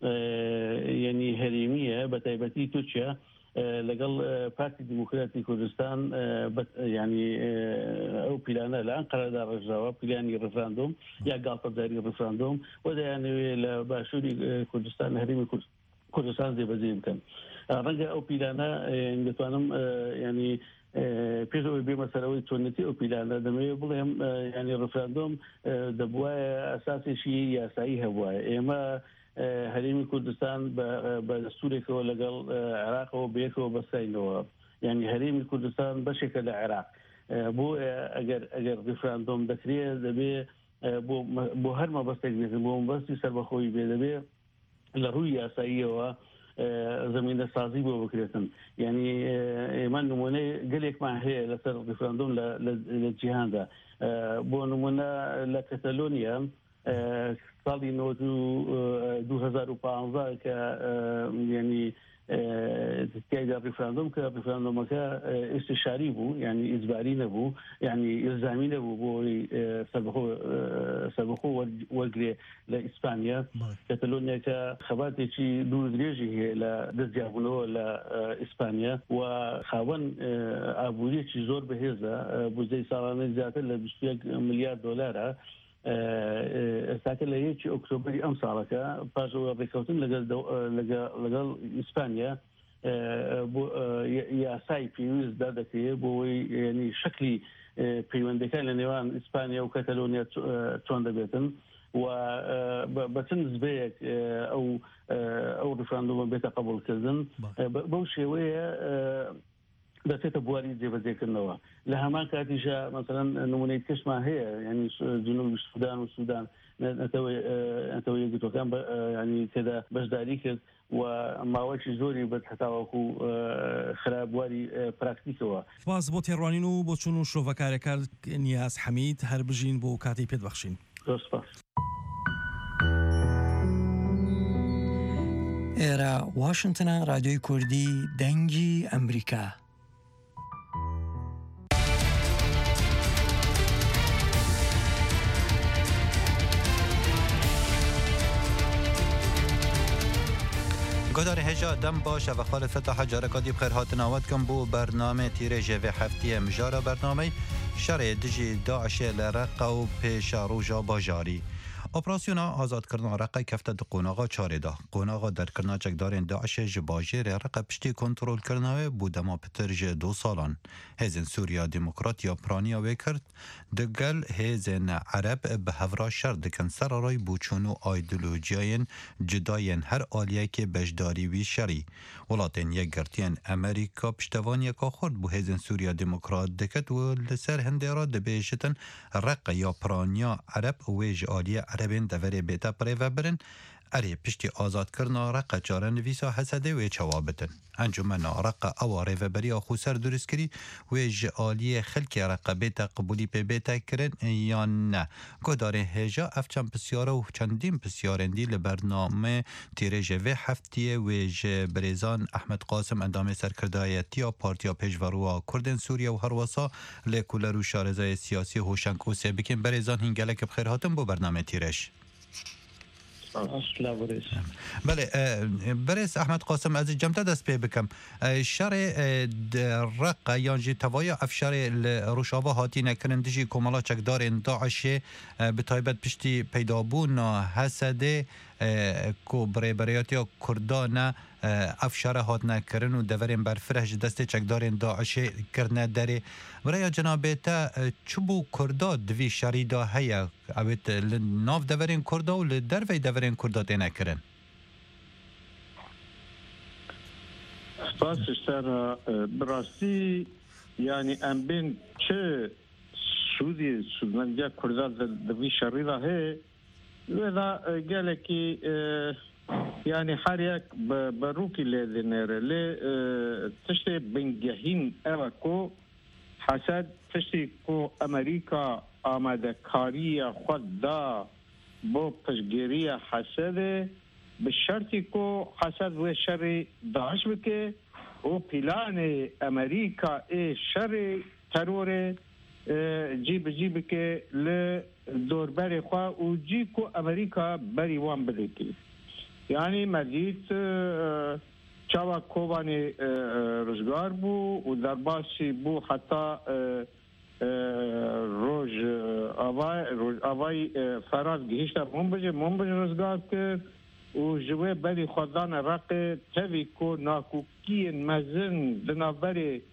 ینی هەرێمیە بە تایبەتی تورکیا لەگەڵ پارتی دیموکراتی کوردستان ینی ئەو پیلانە لە ئەنقەرەدا ڕێژراوە پیلانی ڕێفراندۆم یا گاڵتەجاری ڕێفراندۆم و دەیانەوێت لە باشووری کوردستان هەرێمی کوردستان جێبەجێ بکەن ڕەنگە ئەو پیلانە دەتوانم ینی پێشەوەی بێمە سەرەوەی چۆنەتی ئەو پیلانە دەمەوێت بڵێم ینی ڕێفراندۆم دەبوایە ئەساسێکی یاسایی هەبوایە ئێمە هەرێمی کوردستان بە دەستورێکەوە لەگەڵ عێراقەوە بەیەکەوە بەستاینەوە یعنی هەرێمی کوردستان بەشێکە لە عێراق بۆ ئەگەر ئەگەر ڕێفراندۆم دەکرێت دەبێ بۆ هەر مەبەستێک بێت بۆ مەبەستی سەربەخۆی بێ دەبێ لە ڕووی یاساییەوە زمینە سازی بۆ بکرێتن یعنی ئێمە نمونەی گەلێکمان هەیە لەسەر ڕێفراندۆم لە جیهاندا بۆ نمونە لە کەتەلۆنیا ساڵی دو هەزار و پانزە کە ینی تایدا ڕێفراندۆم کە ڕێفراندۆمەکە ئێستشاری بوو ینی ئیجباری نەبوو ینی ئیلزامی نەبوو بۆی سەربەخۆ وەرگێ لە ئیسپانیا کەتەلۆنیا کە خەباتێکی دوور درێژی هەیە لە دەستیابوونەوە لە ئیسپانیا و خاوەن ئابووریەکی زۆر بەهێزە بودجەی ساڵانەی زیاتر لە بیست و یەک ملیارد دۆلارە ئێستاکە لە یەکی ئۆکتۆبری ئەم ساڵەکە پاشەوە ڕێکەوتن لەگەڵ ئیسپانیا یاسای پێویست دادەکرێت بۆەوەی ینی شکلی پەیوەندەکان لە نێوان ئیسپانیا و کەتەلۆنیا چۆن دەبێتن و بە چەند نسبەیەک ئەو ئەو ڕێفراندۆمە بێتە قبوڵکردن بەو شێوەیە دەچێتە بواری جێبەجێکردنەوە لە هەمان کاتیشە مەسەڵەن نمونەی کەشمان هەیە ینی جنوبی سوودان و سوودان نەتەوە یەکگرتوەکان ینی تێدا بەشداری کرد و ماوەیەکی زۆری بە هەتاوەکو خراپبواری پراکتیکەوە سپاس بۆ تێڕوانین و بۆ چوون و شۆڤەکارەکە نیاز حەمید هەر بژین بۆ کاتی پێت بەخشین سپاس ئێرە واشنگتنە ڕادیۆی کوردی دەنگی ئەمریکا گدار هجا دم باشه و خالد فتح جارکادی بخیر هاتن آواد کن بو برنامه تیره جوه هفتی مجارا برنامه شر دجی داعش لرقه و پیش روژا باجاری اپراسیون آزاد کردن رقه کفته د قوناغا چاره ده قوناغا در کرنا چکدارین داعش جباجیر رقه پشتی کنترول کرنه بودما پترج دو سالان هزن سوریا دموکراتیا پرانیا وکرد دگل هزن عرب به هورا شر دکن سرارای بوچون و ایدولوژیاین جداین هر آلیه که بجداری وی شری ولاتین یک گرتین امریکا پشتوان یکا خورد بو هزن سوریا دموکرات دکت و لسر هنده را دبیشتن رقه یا پرانیا عرب ویج آلیه عربین دوری بیتا پریوه برن اری پشتی آزاد کرنا رقه چاره نویسا حسده و چوابتن انجمن رقه اواره و بریا خوصر درست کری و جعالی خلکی رقه بیتا قبولی پی بیتا کرن یا نه گداره هجا افچان پسیاره و چندین پسیارندی لبرنامه تیره جوه هفتیه و بریزان احمد قاسم اندام سرکردایتی یا پارتیا پیشوروا کردن سوریا و هرواسا لکولر و شارزای سیاسی هوشنگ و سیبکن بریزان هنگلک بخیر هاتم بو برنامه تیرش بله برس احمد قاسم از جمتا دست پی بکم شر رقه یانجی توایا افشار روشاوا هاتی نکرن دجی کمالا چکدار داعش به تایبت پشتی پیدابون حسده کو بری بریاتی کردان افشار هات نکرن و دورین برفرهج دست چکدارین داعش کرنه داره برای جنابتا چبو کردا دوی شریدا هیا اوید ناف دورین کردا و لدروی دورین کردا دینه کرن سپاس اشتر براستی یعنی ام بین چه سودی سودمندیا کردا دوی شریدا هی وذا قال كي يعني حريك بروكي لذنير لي تشتي بنجهين أراكو حسد تشتي كو أمريكا آماده كارية خود دا بو پشگيرية حسد بالشرطي كو حسد و شر داعش بكي و بلان أمريكا اي شر ترور جيب جيب كي ل دور بری خواه و جی کو امریکا بری وان بده کی یعنی مدید چاوا کوبانی روزگار بو و در باسی بو حتی روز آوای روز آوای فراز گهشت منبجه منبجه روزگار کرد و جوه بری خودان رق تاوی کو ناکوکی مزن دنابری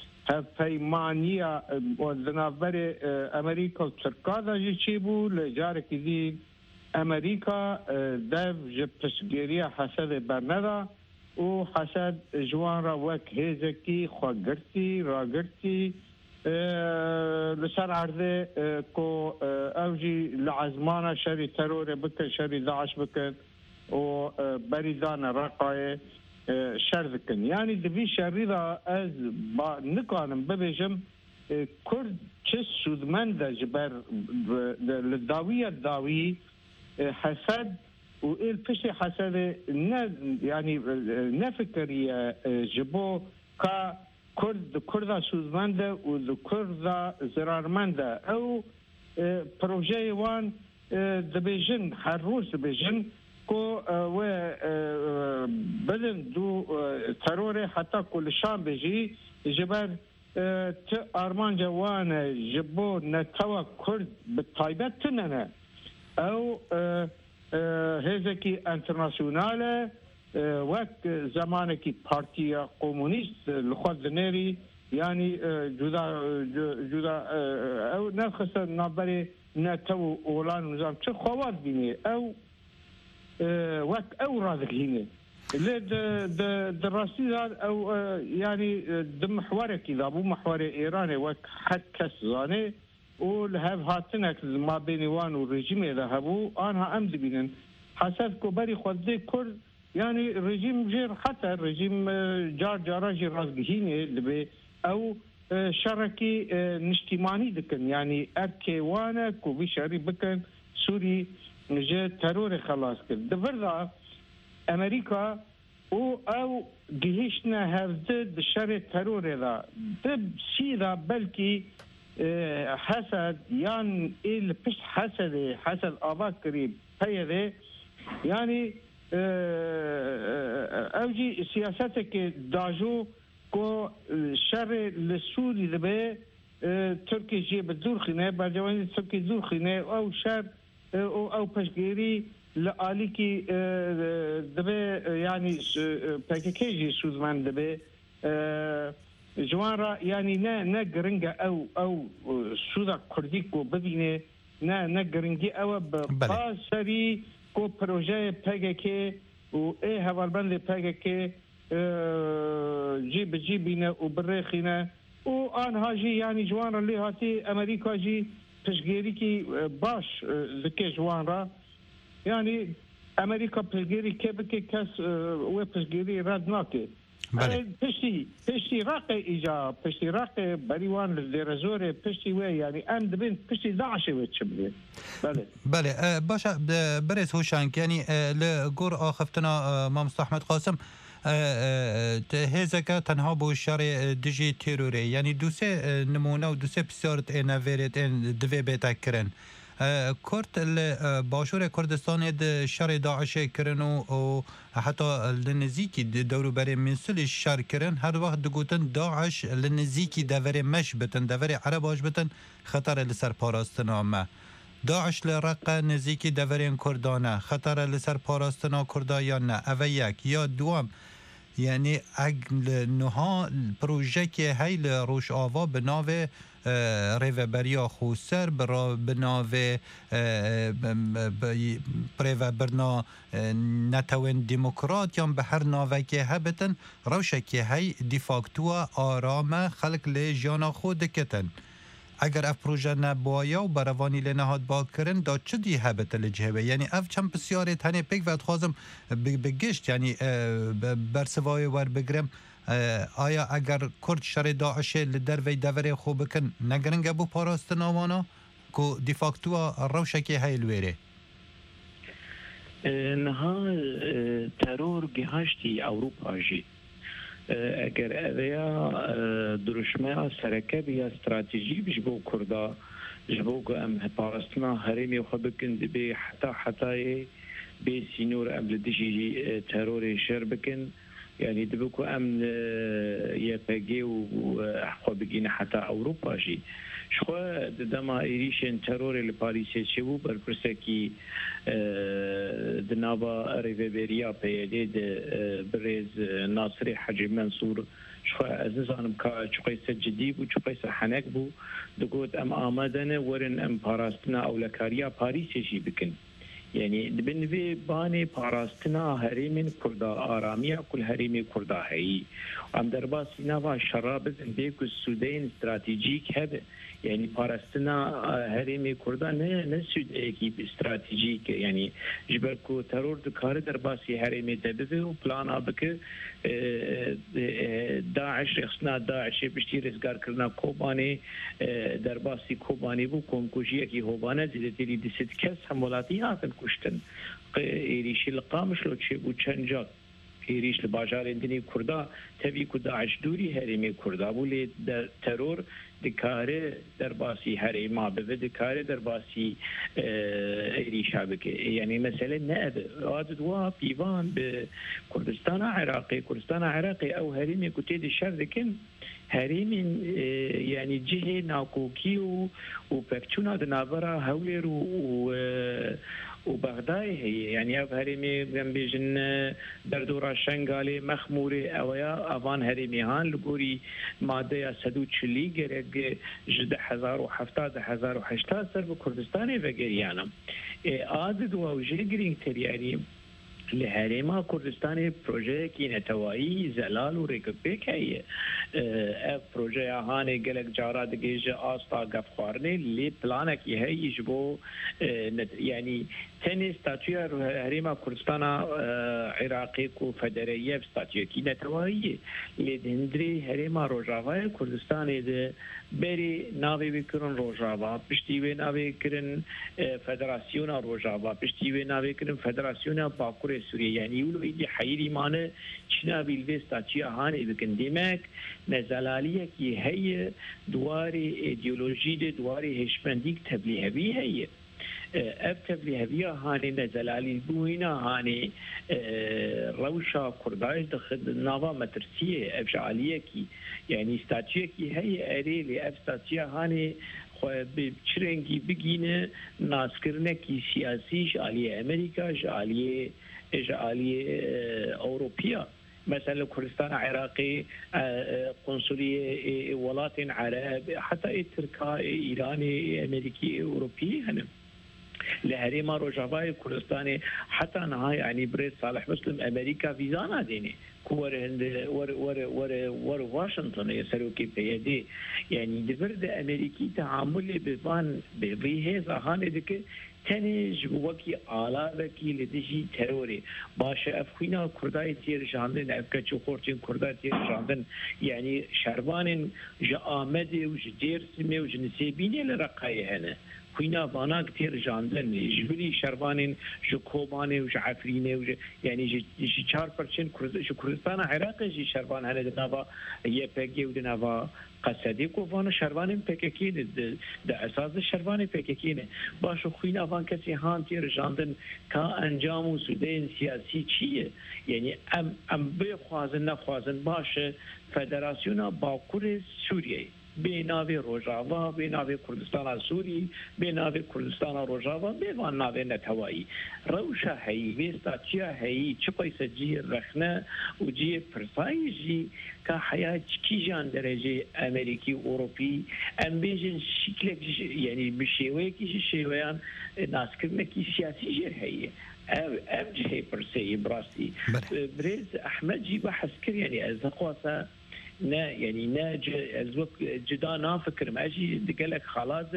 پیمانیه و دنابر امریکا و ترکا دا جی چی بو لجاره که دی امریکا دو جب پسگیریه حسد برنده و حسد جوان را وک هیزکی خواه گرتی را گرتی لسر عرضه که او جی لعزمان شری ترور بکن شری داعش بکن و بریدان رقای شرذكن يعني دبي شريرة از با نكانم ببيجم كرد چه سودمن دا جبر للداوية الداوي حسد وإل فشي حسد يعني نفكر جبو كا كرد كرد سودمن دا و كرد زرارمن دا او بروجي وان دبيجن هر روز دبيجن کو و بدن دو ترور حتی کل شام بجی جبر ت آرمان جوان جبو نتوا کرد بطایبت تننه او هزکی انترناسیونال وقت زمانی که پارتیا کمونیست لخواد نری یعنی جدا جدا او نخست نبری نتو اولان نظام چه خواد بینی او وقت او رادك هنا لد د دراسي او يعني دم محورك اذا ابو محور ايراني وقت حد كس زاني ولهاف هاتنك ما بين وان والرجيم اذا هبو انا امد بينن حسب كبري خدي كل يعني رجيم غير حتى الرجيم جار جاراجي رازقهيني دبي او شركي نشتماني دكن يعني ابكي وانا كوبي شاري بكن سوري نجا ترور خلاص کرد دفردا امریکا او او گهشنا هفته دشار ترور دا دب سیدا بلکی حسد یان ایل پشت حسد حسد آباد قریب پیده یعنی اوجي سياستك داجو كو شر للسوري ذبه تركي جي بدور خناء بعد تركي دور خناء او شر او او بشغيري لآليكي دبي يعني باكيكيجي سوزمان دبي جوارا يعني نا نا جرنجا او او سودا كرديكو بدينه نا نا جرنجي او باسري كو بروجي باكيكي و ايه هوالبند باكيكي جيب جيبينا وبريخينا وان هاجي يعني جوارا اللي هاتي امريكا جي تشغيريكي باش لكي جوارا يعني امريكا بشغيري كيبكي كاس و بشغيري راد ناكي بشتي بشتي راقي ايجا بشتي راقي بريوان للرزوري بشتي وي يعني ام دبن بشتي داعش وتشبلي بله بله باشا بريس هوشانك يعني لقور اخفتنا مام احمد قاسم هزكا تنها بو الشارع دجي تيروري يعني دوسي نمونه ودوسي بسيارت انا فيريت ان دوي بيتا كرن كرت باشور كردستان شر داعش كرنو و حتى النزيكي دورو بري من سل الشر كرن هر وقت دقوتن داعش النزيكي دوري مش بتن دوري عرباش بتن خطر لسر پاراستنا ما داعش لرقه نزیکی دورین کردانه خطر لسر پاراستنا کردا یا نه اوه یک یا دوام یعنی اگل نها پروژه که هیل روش آوا بناوه ریوبریا خوسر برا بناوه پریوبرنا نتوین دموکرات یا به هر ناوه که هبتن روشه که هی دیفاکتوا آرام خلق لیجانا خود کتن اگر اف پروژه نبایا و بروانی لنهاد با کرن دا چه دی هبت لجهبه یعنی اف چند بسیاری تنه پیک و اتخوازم بگشت یعنی برسوای ور بگرم آیا اگر کرد شر داعش لدر وی دوره خوب بکن نگرنگ بو پاراست نوانا که دیفاکتوا روشکی هیلویره نها ترور گهاشتی اوروپا جی اگر اویا درشمه سرکه بیا استراتیجی بش بو کردا جبو که ام پارستنا هرمی خو بکن بی حتی حتی بی سینور ام لدیجی ترور شر بکن يعني دبكو أمن يبقى وحقو بقينا حتى أوروبا جي شخو دما إيريشن ترور الباريسي شبو بربرسكي دنابا ريفيبيريا بيدي بريز ناصري حجي منصور شخو أزيز أنا بكا شقيسة جديد وشقيسة حنك بو دقوت أم آمدنا ورن أم باراستنا أو لكاريا باريسي جي بكن يعني بالنسبة باني باراستنا هريمين كردا آرامية كل هريمي كردا هي عم درباس نوا شراب بيكو السودان استراتيجيك هذا يعني باراستنا هريمي كردا نه نه سوداكي استراتيجيك يعني جبركو ترور دكار درباسي هريمي دبه وبلان ابك داعش اخسنا داعش بشتي رزگار کرنا کوباني درباسي کوباني بو كومكوجي كي هوبانا زيدتي دي ست كاس همولاتي هاتن كشتن ايريش القامش لو تشي بو چنجا ايريش الباجار اندني كردا تبي كو داعش دوري هريمي كردا بو لي ترور دكاره درباسي هريما به دكاره درباسي ايريشا بك يعني مثلا نائب عادت وا بيوان بكردستان عراقي كردستان عراقي او هريمي كتيد الشر لكن هريمي يعني جهه ناكوكي وبكتونا دنابرا هولر و وبغداد هي يعني اف هرمي بيجن دردورا شنغالي مخموري اويا افان هرمي هان لغوري ماده سدو چلي گرگ جد هزار و هفتاد هزار و هشتاد سر بكردستان وگريانا عادد و جيگرين ترياري لهرما كردستان بروجه كي نتوائي زلال وريكبيك هي اف بروجه هاني گلك جارا دگيج آستا گفخوارني لي پلانك هي يجبو يعني تاني ستاتيا هرما كردستان عراقي كو فدريه ستاتيا كي نتوائي لدندري هرما روجاوا كردستان ده بری ناوی بکرن روجاوا پشتیوی ناوی کرن فدراسیون روجاوا پشتیوی ناوی کرن فدراسیون باکور سوریه یعنی اولو ایدی حیری مانه چنا بیلوستا چیا هانه بکن دیمک نزلالیه کی هی دواری ایدئولوژی ده دواری هشمندیک تبلیغ بی هی ابتبلي هذه هاني نزلالي بوينا هاني روشا كرداش دخل نافا مترسيه افشاليه كي يعني ستاتيه كي هي اري لي افستاتيه هاني بچرنگی بگینه ناسکرنکی سیاسی جالی امریکا جالی جالی اوروبیا مثلا كردستان عراقي قنصلية ولايات عرب حتى تركا إيراني أمريكي أوروبي هنم لهريما روجافاي كردستاني حتى نهاية يعني بريد صالح مسلم أمريكا فيزانا ديني كور هند ور ور ور ور واشنطن يسروكي بيدي يعني دبرد أمريكي تعامل بفان بفيه زهان دك تنج وكي آلابكي لدجي تروري باشا أفخينا كرداي تير جاندن أفكا خورتين كرداي تير جاندن يعني شربان جامدي وجدير سمي وجنسيبيني لرقاي هنا خوينا فانا كتير جاندن جبري شربان جو كوباني وج عفريني وج يعني جي جي چار پرچن كردستان عراق جي شربان هنا دنافا يبگي ودنافا قصدي كوفانا شربان پككين د اساس شربان پككين باش خوينا فان كسي هان تير جاندن كا انجام سودين سياسي چيه يعني ام ام بخوازن نخوازن باش فدراسيون باكور سوريا بناوی روجاوا بناوی کردستان سوری بناوی کردستان روجاوا بوان ناوی نتوایی روشا هی وستاتیا هی چپای سجی رخنه و جی پرسای جی که حیات کی جان درجه امریکی اوروپی ام بیجن شکل یعنی بشیوه کی شیوهان ناسکرنه کی سیاسی جر هی ام ام جه پرسی براستی بريز احمد جی بحث کر يعني از قواسه نا يعني نا الوقت جدا نافكر ماشي قال لك خلاص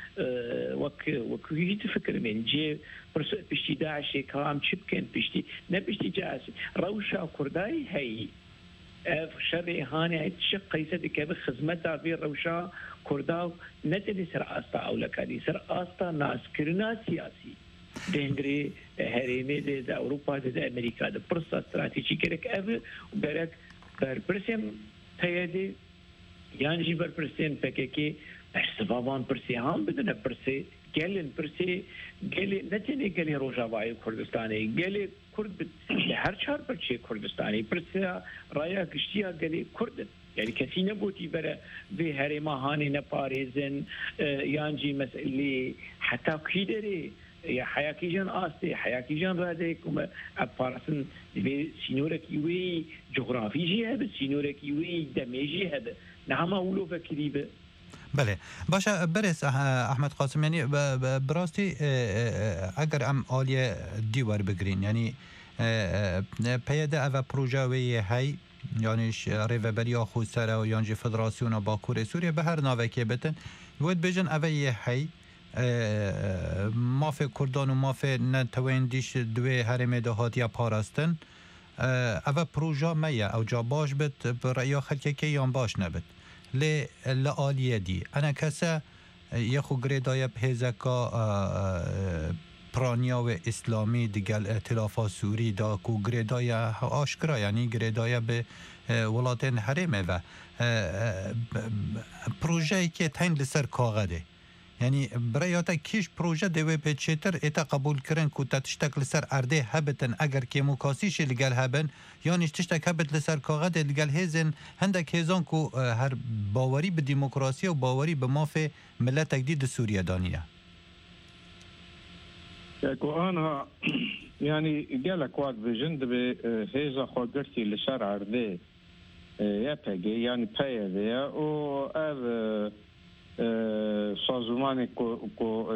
وك وك يجي تفكر من جي بشتي داعش كام شبكن بشتي نا بشتي جاس روشا كرداي هي اف شري هاني تشق قيسه كيف خدمتها في روشا كرداو نتدي سر استا او لكادي سر استا ناس كرنا سياسي دهنگري هريمي دي اوروبا دي امريكا دي برصه استراتيجي كرك اف وبرك برسم تيدي يانجي برسين بككي استفاضان برسي هم بدنا برسي قالن برسي قال نتني قال روجاواي كردستاني قال كرد هر شهر برشي كردستاني برسي رايا كشتيا قال كرد يعني كثير نبوتي برا في هريما هاني نباريزن يانجي مسألة حتى كيدري يا حياكي جان آستي حياكي جان رادك وما أبارسن في سينورك يوي جغرافي جي هذا سينورك يوي دميجي هذا نعم أولو فكريبه بله باشه برس احمد قاسم یعنی براستی اگر ام آلیه دیوار بگرین یعنی پیاده او پروژه وی هی یعنی ریوبری خود سره و یعنی فدراسیون باکور سوریه به هر ناوه که بتن ود بجن اوی هی مافی کردان و مافی نتویندیش دوی هرمه دهاتی پاراستن او پروژه میه او جا باش بت برای خلکه که یان باش نبت ل لآلیه دی انا کسا یخو گریدای بهزکا پرانیا و اسلامی دیگل ائتلاف سوری دا کو گریدای آشکرا یعنی گریدای به ولاتین حرمه و پروژه‌ای که تین لسر کاغده یعنی برای تا کیش پروژه دوی به چتر اتا قبول کرن کو تشتک لسر ارده هبتن اگر که مکاسیش لگل هبن یعنی تشتک هبت لسر کاغد لگل هزن هندک هزان کو هر باوری به دموکراسی و باوری به مافع ملت جدید سوریه دانیه کو انا يعني قالك واد بجند به هيزا خودرتي لسر ارده یا پگی یعنی پیاده او اب سازمان کو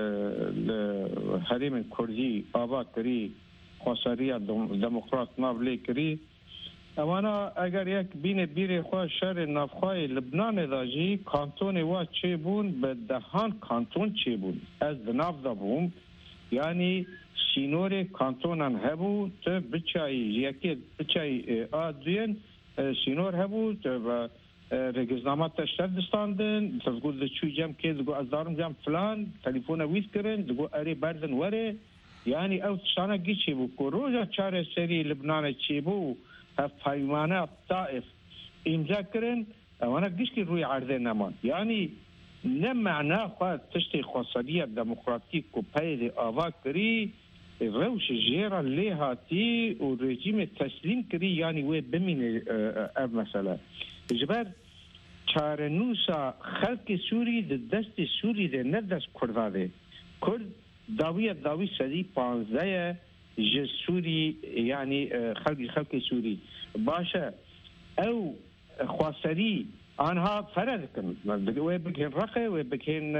الحريم الكردي آباد كري خسارية ديمقراط نابلي كري اوانا اگر یک بین بیر خواه شهر نافخواه لبنان داجی کانتون وا چه بون به دهان کانتون چه بون از دناف دا بوم یعنی سینور کانتونان هبو تو بچای یکی بچای آدوین سینور هبو تو رگزنامات تشتر دستاندن تقول لشو جام كي تقول أزارم جام فلان تليفونه ويسكرن تقول أري بردن وري يعني أو تشانا جيشي بو كروجا شارع سري لبنان تشيبو هف حيوانات طائف إمزا كرن وانا جيش كي روي عرضين نمان يعني نه معنا خو تشتی خاصیت دموکراتیک و پید آوا کری روش جیرا لیهاتی و رژیم تسلیم کری یعنی و بمینه اب مسئله جبر چارنوسا خلق سوری د دست سوری ده نه دست کرداده کرد داوی داوی سدی پانزده ج سوری یعنی خلق خلق سوری باشه او خواستری آنها فرد کن و بکن رقه و بکن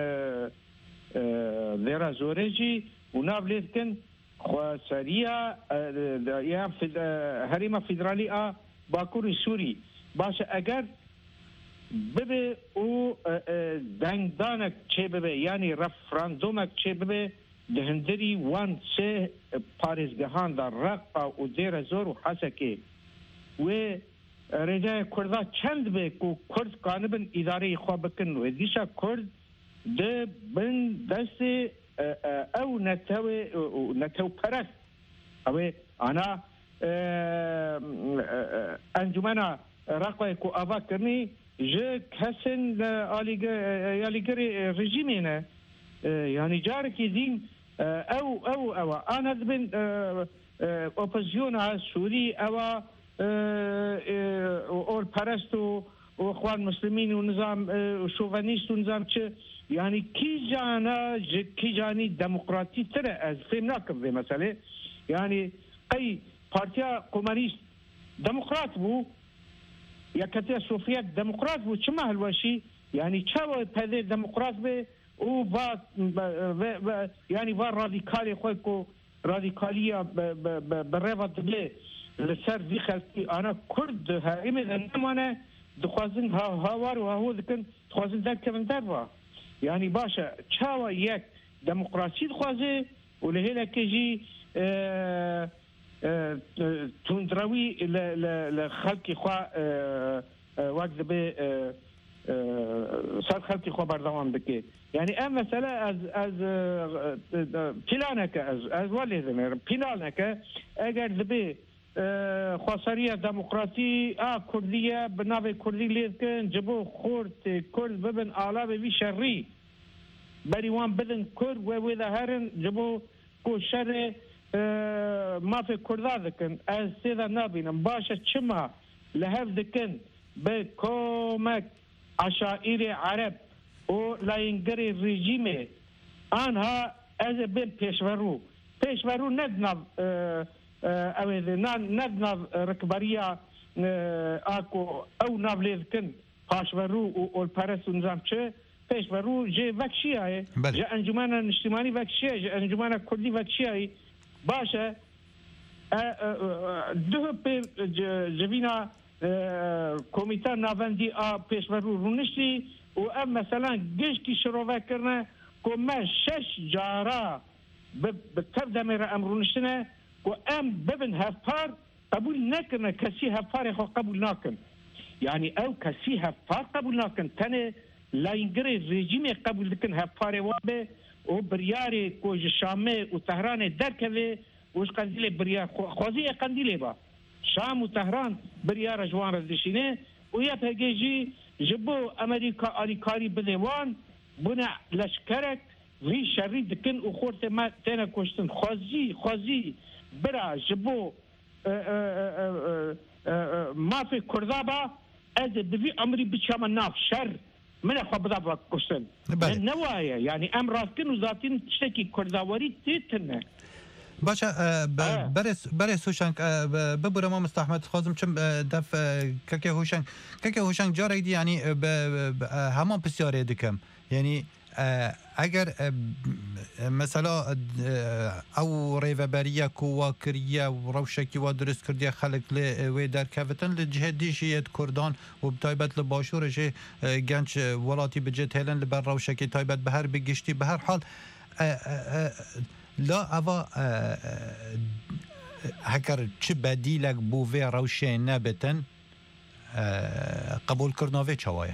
ذرا زورجی و نابلید کن خواستریا یا هریما فدرالی آ باکوری سوری باشه اگر ببه او دنگدانک چه ببه یعنی رفراندومک چه ببه دهندری وان سه پارزگهان در رقا و دیر زور و حسکه و رجای کرده چند به که کرد قانبن اداره خواه بکن و دیشا کرد ده بن دست او نتو نتو پرست او انا انجمنا رقای که آوا کرنی جه کسن آلیگر رژیمینه یعنی جارکی دین او او او انا دبن اپوزیون سوری او اول پرست و اخوان مسلمین و نظام شوونیست و نظام چه یعنی کی جانا کی جانی دموکراتی تره از فهم نکرد به مسئله یعنی ای پارتیا کمونیست دموکرات بو یا کتیا سوفیت دموکرات بو چه محلوشی یعنی چه پده دموکرات به او با یعنی با رادیکالی خود کو رادیکالیا برای دبله لسر وی خلقی آنا کرد هایمه نمانه دخوازن هاوار و هاو دکن دخوازن در کمن در با یعنی باشه چاوا یک دموکراسی دخوازه و لهیله که جی تندروی لخلقی خواه وقت به سر خلقی خواه بردوام بکه یعنی ام مسئله از از پلانه که از از ولی زمیر پلانه که اگر دبی خواستاری دموکراتی آ کردیه بنابه کردی لید کن جبو خورد کرد ببن آلا بی شری بریوان بدن کرد و ویده هرن جبو کو شر مافی کرده دکن از سیده نبینم باشه چما لحف دکن به کمک عشائر عرب و لاینگر رژیم آنها از بین پیشورو پیشورو ندنب اوه ندنب رکبریا آکو او نابلید کن پاشورو و اولپرست و نظام چه پیشورو جه وکشی های جه انجمان اجتماعی وکشی های جه انجمان کردی وکشی های باشه دو پی جوینا کمیته ناوندی آ پیشورو رونشتی و ام مثلا گشکی شروع کرنه که ما شش جارا به تردم را امرونشتنه و ام ببن هفپار قبول نکنه کسی هفپار خو قبول نکن یعنی او کسی هفپار قبول نکن تنه لاینگر رژیم قبول دکن هفپار وابه و بریاری کوج شامه و تهران درکوه وش قندیل بریار خوازی قندیله با شام و تهران بریار جوان رزشینه و یا پگیجی جبو امریکا آلیکاری بدوان بنا لشکرک وی شری دکن و خورت ما تینا کشتن خوازی خوازی برا جبو مافی کردابا از دوی امری بچام ناف شر من خواب بدا با کشتن نوایه یعنی ام راستن و ذاتین تشتکی کرداواری تیتنه باشه برس برس هوشنگ ببره ما مستحمت خازم چم دف که هوشنگ که هوشنگ جاری دی یعنی همان بسیاری دکم یعنی اگر مثلا او ریوبریه کو کریه و روشکی و درست کردی خلق ل در کفتن لجهه دیشیت کردان و تایبت لباشورش گنج ولاتی بجت هلن لبر روشکی تایبت به هر بگشتی به هر حال لا اوا هکر چه بدیلک بووی روشه نبتن قبول کرناوی چوایا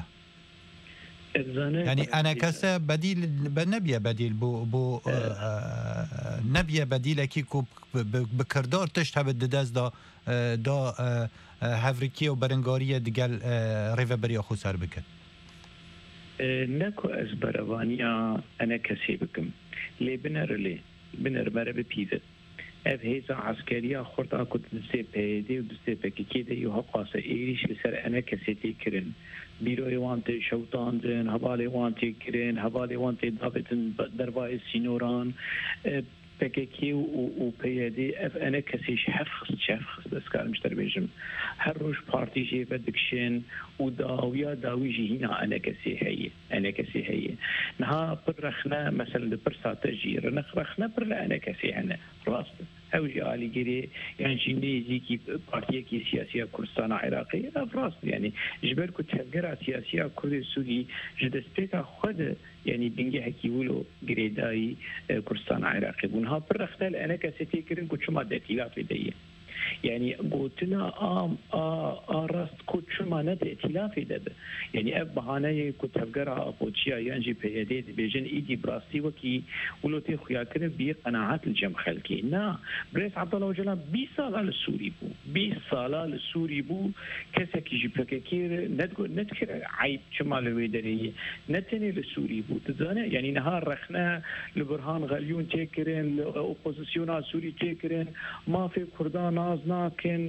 يعني أنا كسا بديل بنبيه بديل بو بو نبيه بديل كيكو بكردار تشتهب الدداز دا دا هافريكية وبرنغارية دقال ريفا بريا خسار بكت نکو از بروانیا انا کسی بکم لی بنر لی بنر مره بپیده اف هیزا عسکریا خورتا کد دسته پیده و دسته پکیکی ده یو حقاسه ایریش لسر انا کسی تی کرن بیروی وانتی شوطاندن هبالی وانتی کرن هبالی وانتی دابتن دربای سینوران پکیکی و پیده اف انا کسیش حفظ حفظ دستکار مشتر بیجم هر روش پارتی جی بدکشن و داویا داوی جی هنا انا کسی هی انا کسی هی نها پر رخنا مثلا پر ساتجی رنخ رخنا پر انا کسی هنا راست اوجي عالي جري يعني شيني زيكي بارتيه كي سياسيه كردستان عراقي افراس يعني جبر كنت هجرة سياسيه كرد سوري جدستيكا خد يعني بنجي حكي ولو جريداي كردستان عراقي ونها برختال انا كستي كرن كنت شما دتيلات لدي يعني قلتنا ام ا راست كنت شما ند ائتلاف دب يعني اب بهانه كنت هجرة ابوتشيا يعني بيدي بيجن ايدي براستي وكي ولو تي خويا كرن بي قناعات الجم خلكي نا بريس عبد الله وجلان بیست سال للسوري بو بیست سال للسوري بو كسكي جي بكير ندقو نذكر عيب شمال ويدري نتني للسوري بو تزانه يعني نهار رخنا لبرهان غليون تيكرن اوبوزيسيون سوري تيكرن ما في كردان ناز ناكن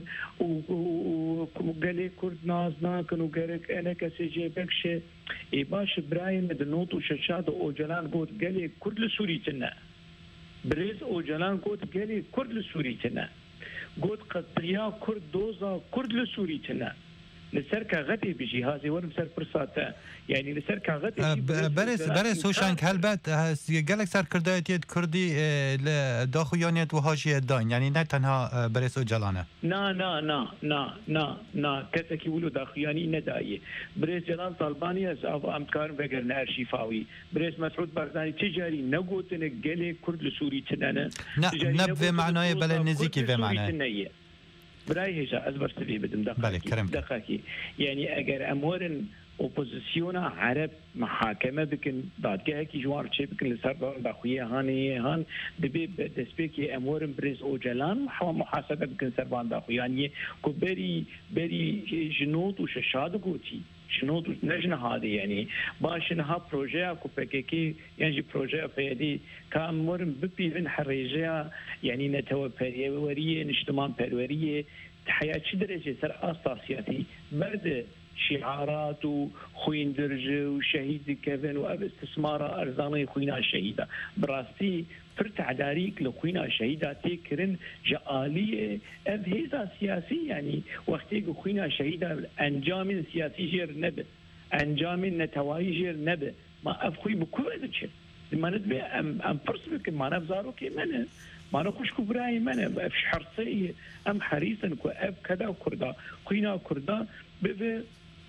وقالي كرد ناز ناكن وقالك انا كسي جيبكش اي باش برايم دنوت وششاد اوجلان قوت قالي كرد لسوري تنا بريز اوجلان قوت قالي كرد لسوري تنا قوت قطريا كرد دوزا كرد لسوري تنا لسركا غدي بجهازي ورم سر برساته يعني لسركا غدي برس برس هوشنگ هلبت قالك سر كردايت كردي لداخويانيت وهاجي الدين يعني نه تنها برس وجلانه نا نا نا نا نا نا كتكي ولو داخوياني ندايه برس جلال طالباني از امكار بغير نار شفاوي برس مسعود بارزاني تجاري نقوتن قالي كرد لسوري تنانه نب في معناه بل نزيكي في معناه براي هجا أزبر سبي بدم دقاقي دقاقي يعني أجر أمورن اوپوزیسیون عرب محاکمه بکن دادگاه کی جوار چه بکن لسر داخویه هانی هان دبی دسپیکی امورن برز اوجلان محاسبه بکن سربان داخویه یعنی کو بری بری جنود و ششاد گوتی شنود نجن هذه يعني باشنها بروجيا كو بكيكي يعني بروجيا فيدي كامورن ببيفن حريجيا يعني نتو بريوريه نجتمان بريوريه حياه شي درجه سر اساسياتي برد شعارات وخوين درجه وشهيد كيفن واب استثمار ارزاني خوينا الشهيده براستي فرت عداريك لخوينا شهيداتي كرن جاليه ابهيزا سياسي يعني وقتي خوينا شهيده انجام سياسي جير نب انجام نتواي جير نب ما افخوي بكل ذلك ما ندبي ام ام برسبك ما نفزارو كي من ما نخش كبراي من اف حرصي ام حريصا كو اب كذا وكردا خوينا كردا بب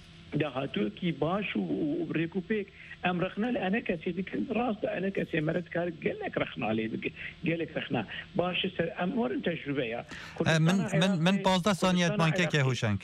دهاتو کی باش و بريكوبيك ام رخنا انا كسي ديك راس انا كسي مرت كار قال لك رخنا عليه قال لك رخنا باش سر ام ور تجربه من من من بازده ثانيه مانكه که هوشنگ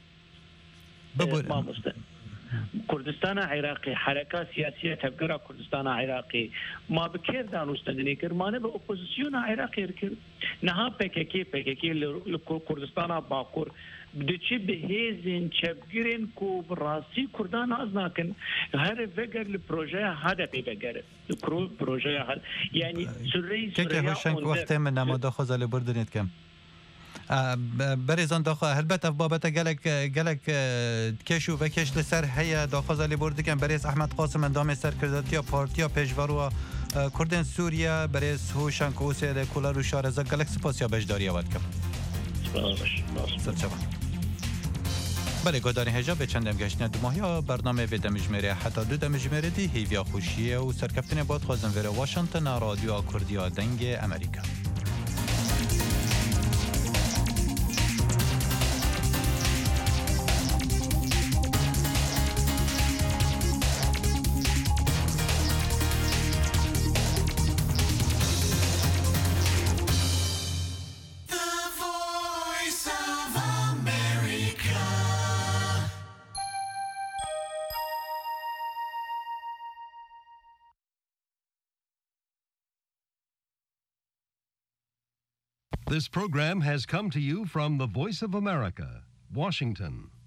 بقول ما مست كردستان عراقي حركات سياسيه تبقرا كردستان عراقي ما بكير دانو استندني كرمانه باوبوزيسيون عراقي كر نها بككي بككي لكردستان باكور بدچی بهیزن چبگیرن کو براسی کردان از نکن هر وگر لپروژه هدفی بگر لپرو پروژه هد یعنی سری سری که هوشنگ وقت من نماده خزال بردنید کم بريزان داخل هلبت اف بابتا قالك قالك كيشو بكيش لسر هي داخل اللي برد كان بريز احمد قاسم اندام سر كرداتيا بارتيا بيجواروا كردن سوريا بريز هوشنگ کوسه کولار و شارزا قالك سپاسیا بجداري اول کم بله گداری هجا به چندم گشتن دو ماهی برنامه به دمجمره حتی دو دمجمره دی هیویا خوشیه و سرکفتن باد خوازن وره واشنطن رادیو کردیا دنگ امریکا. This program has come to you from the Voice of America, Washington.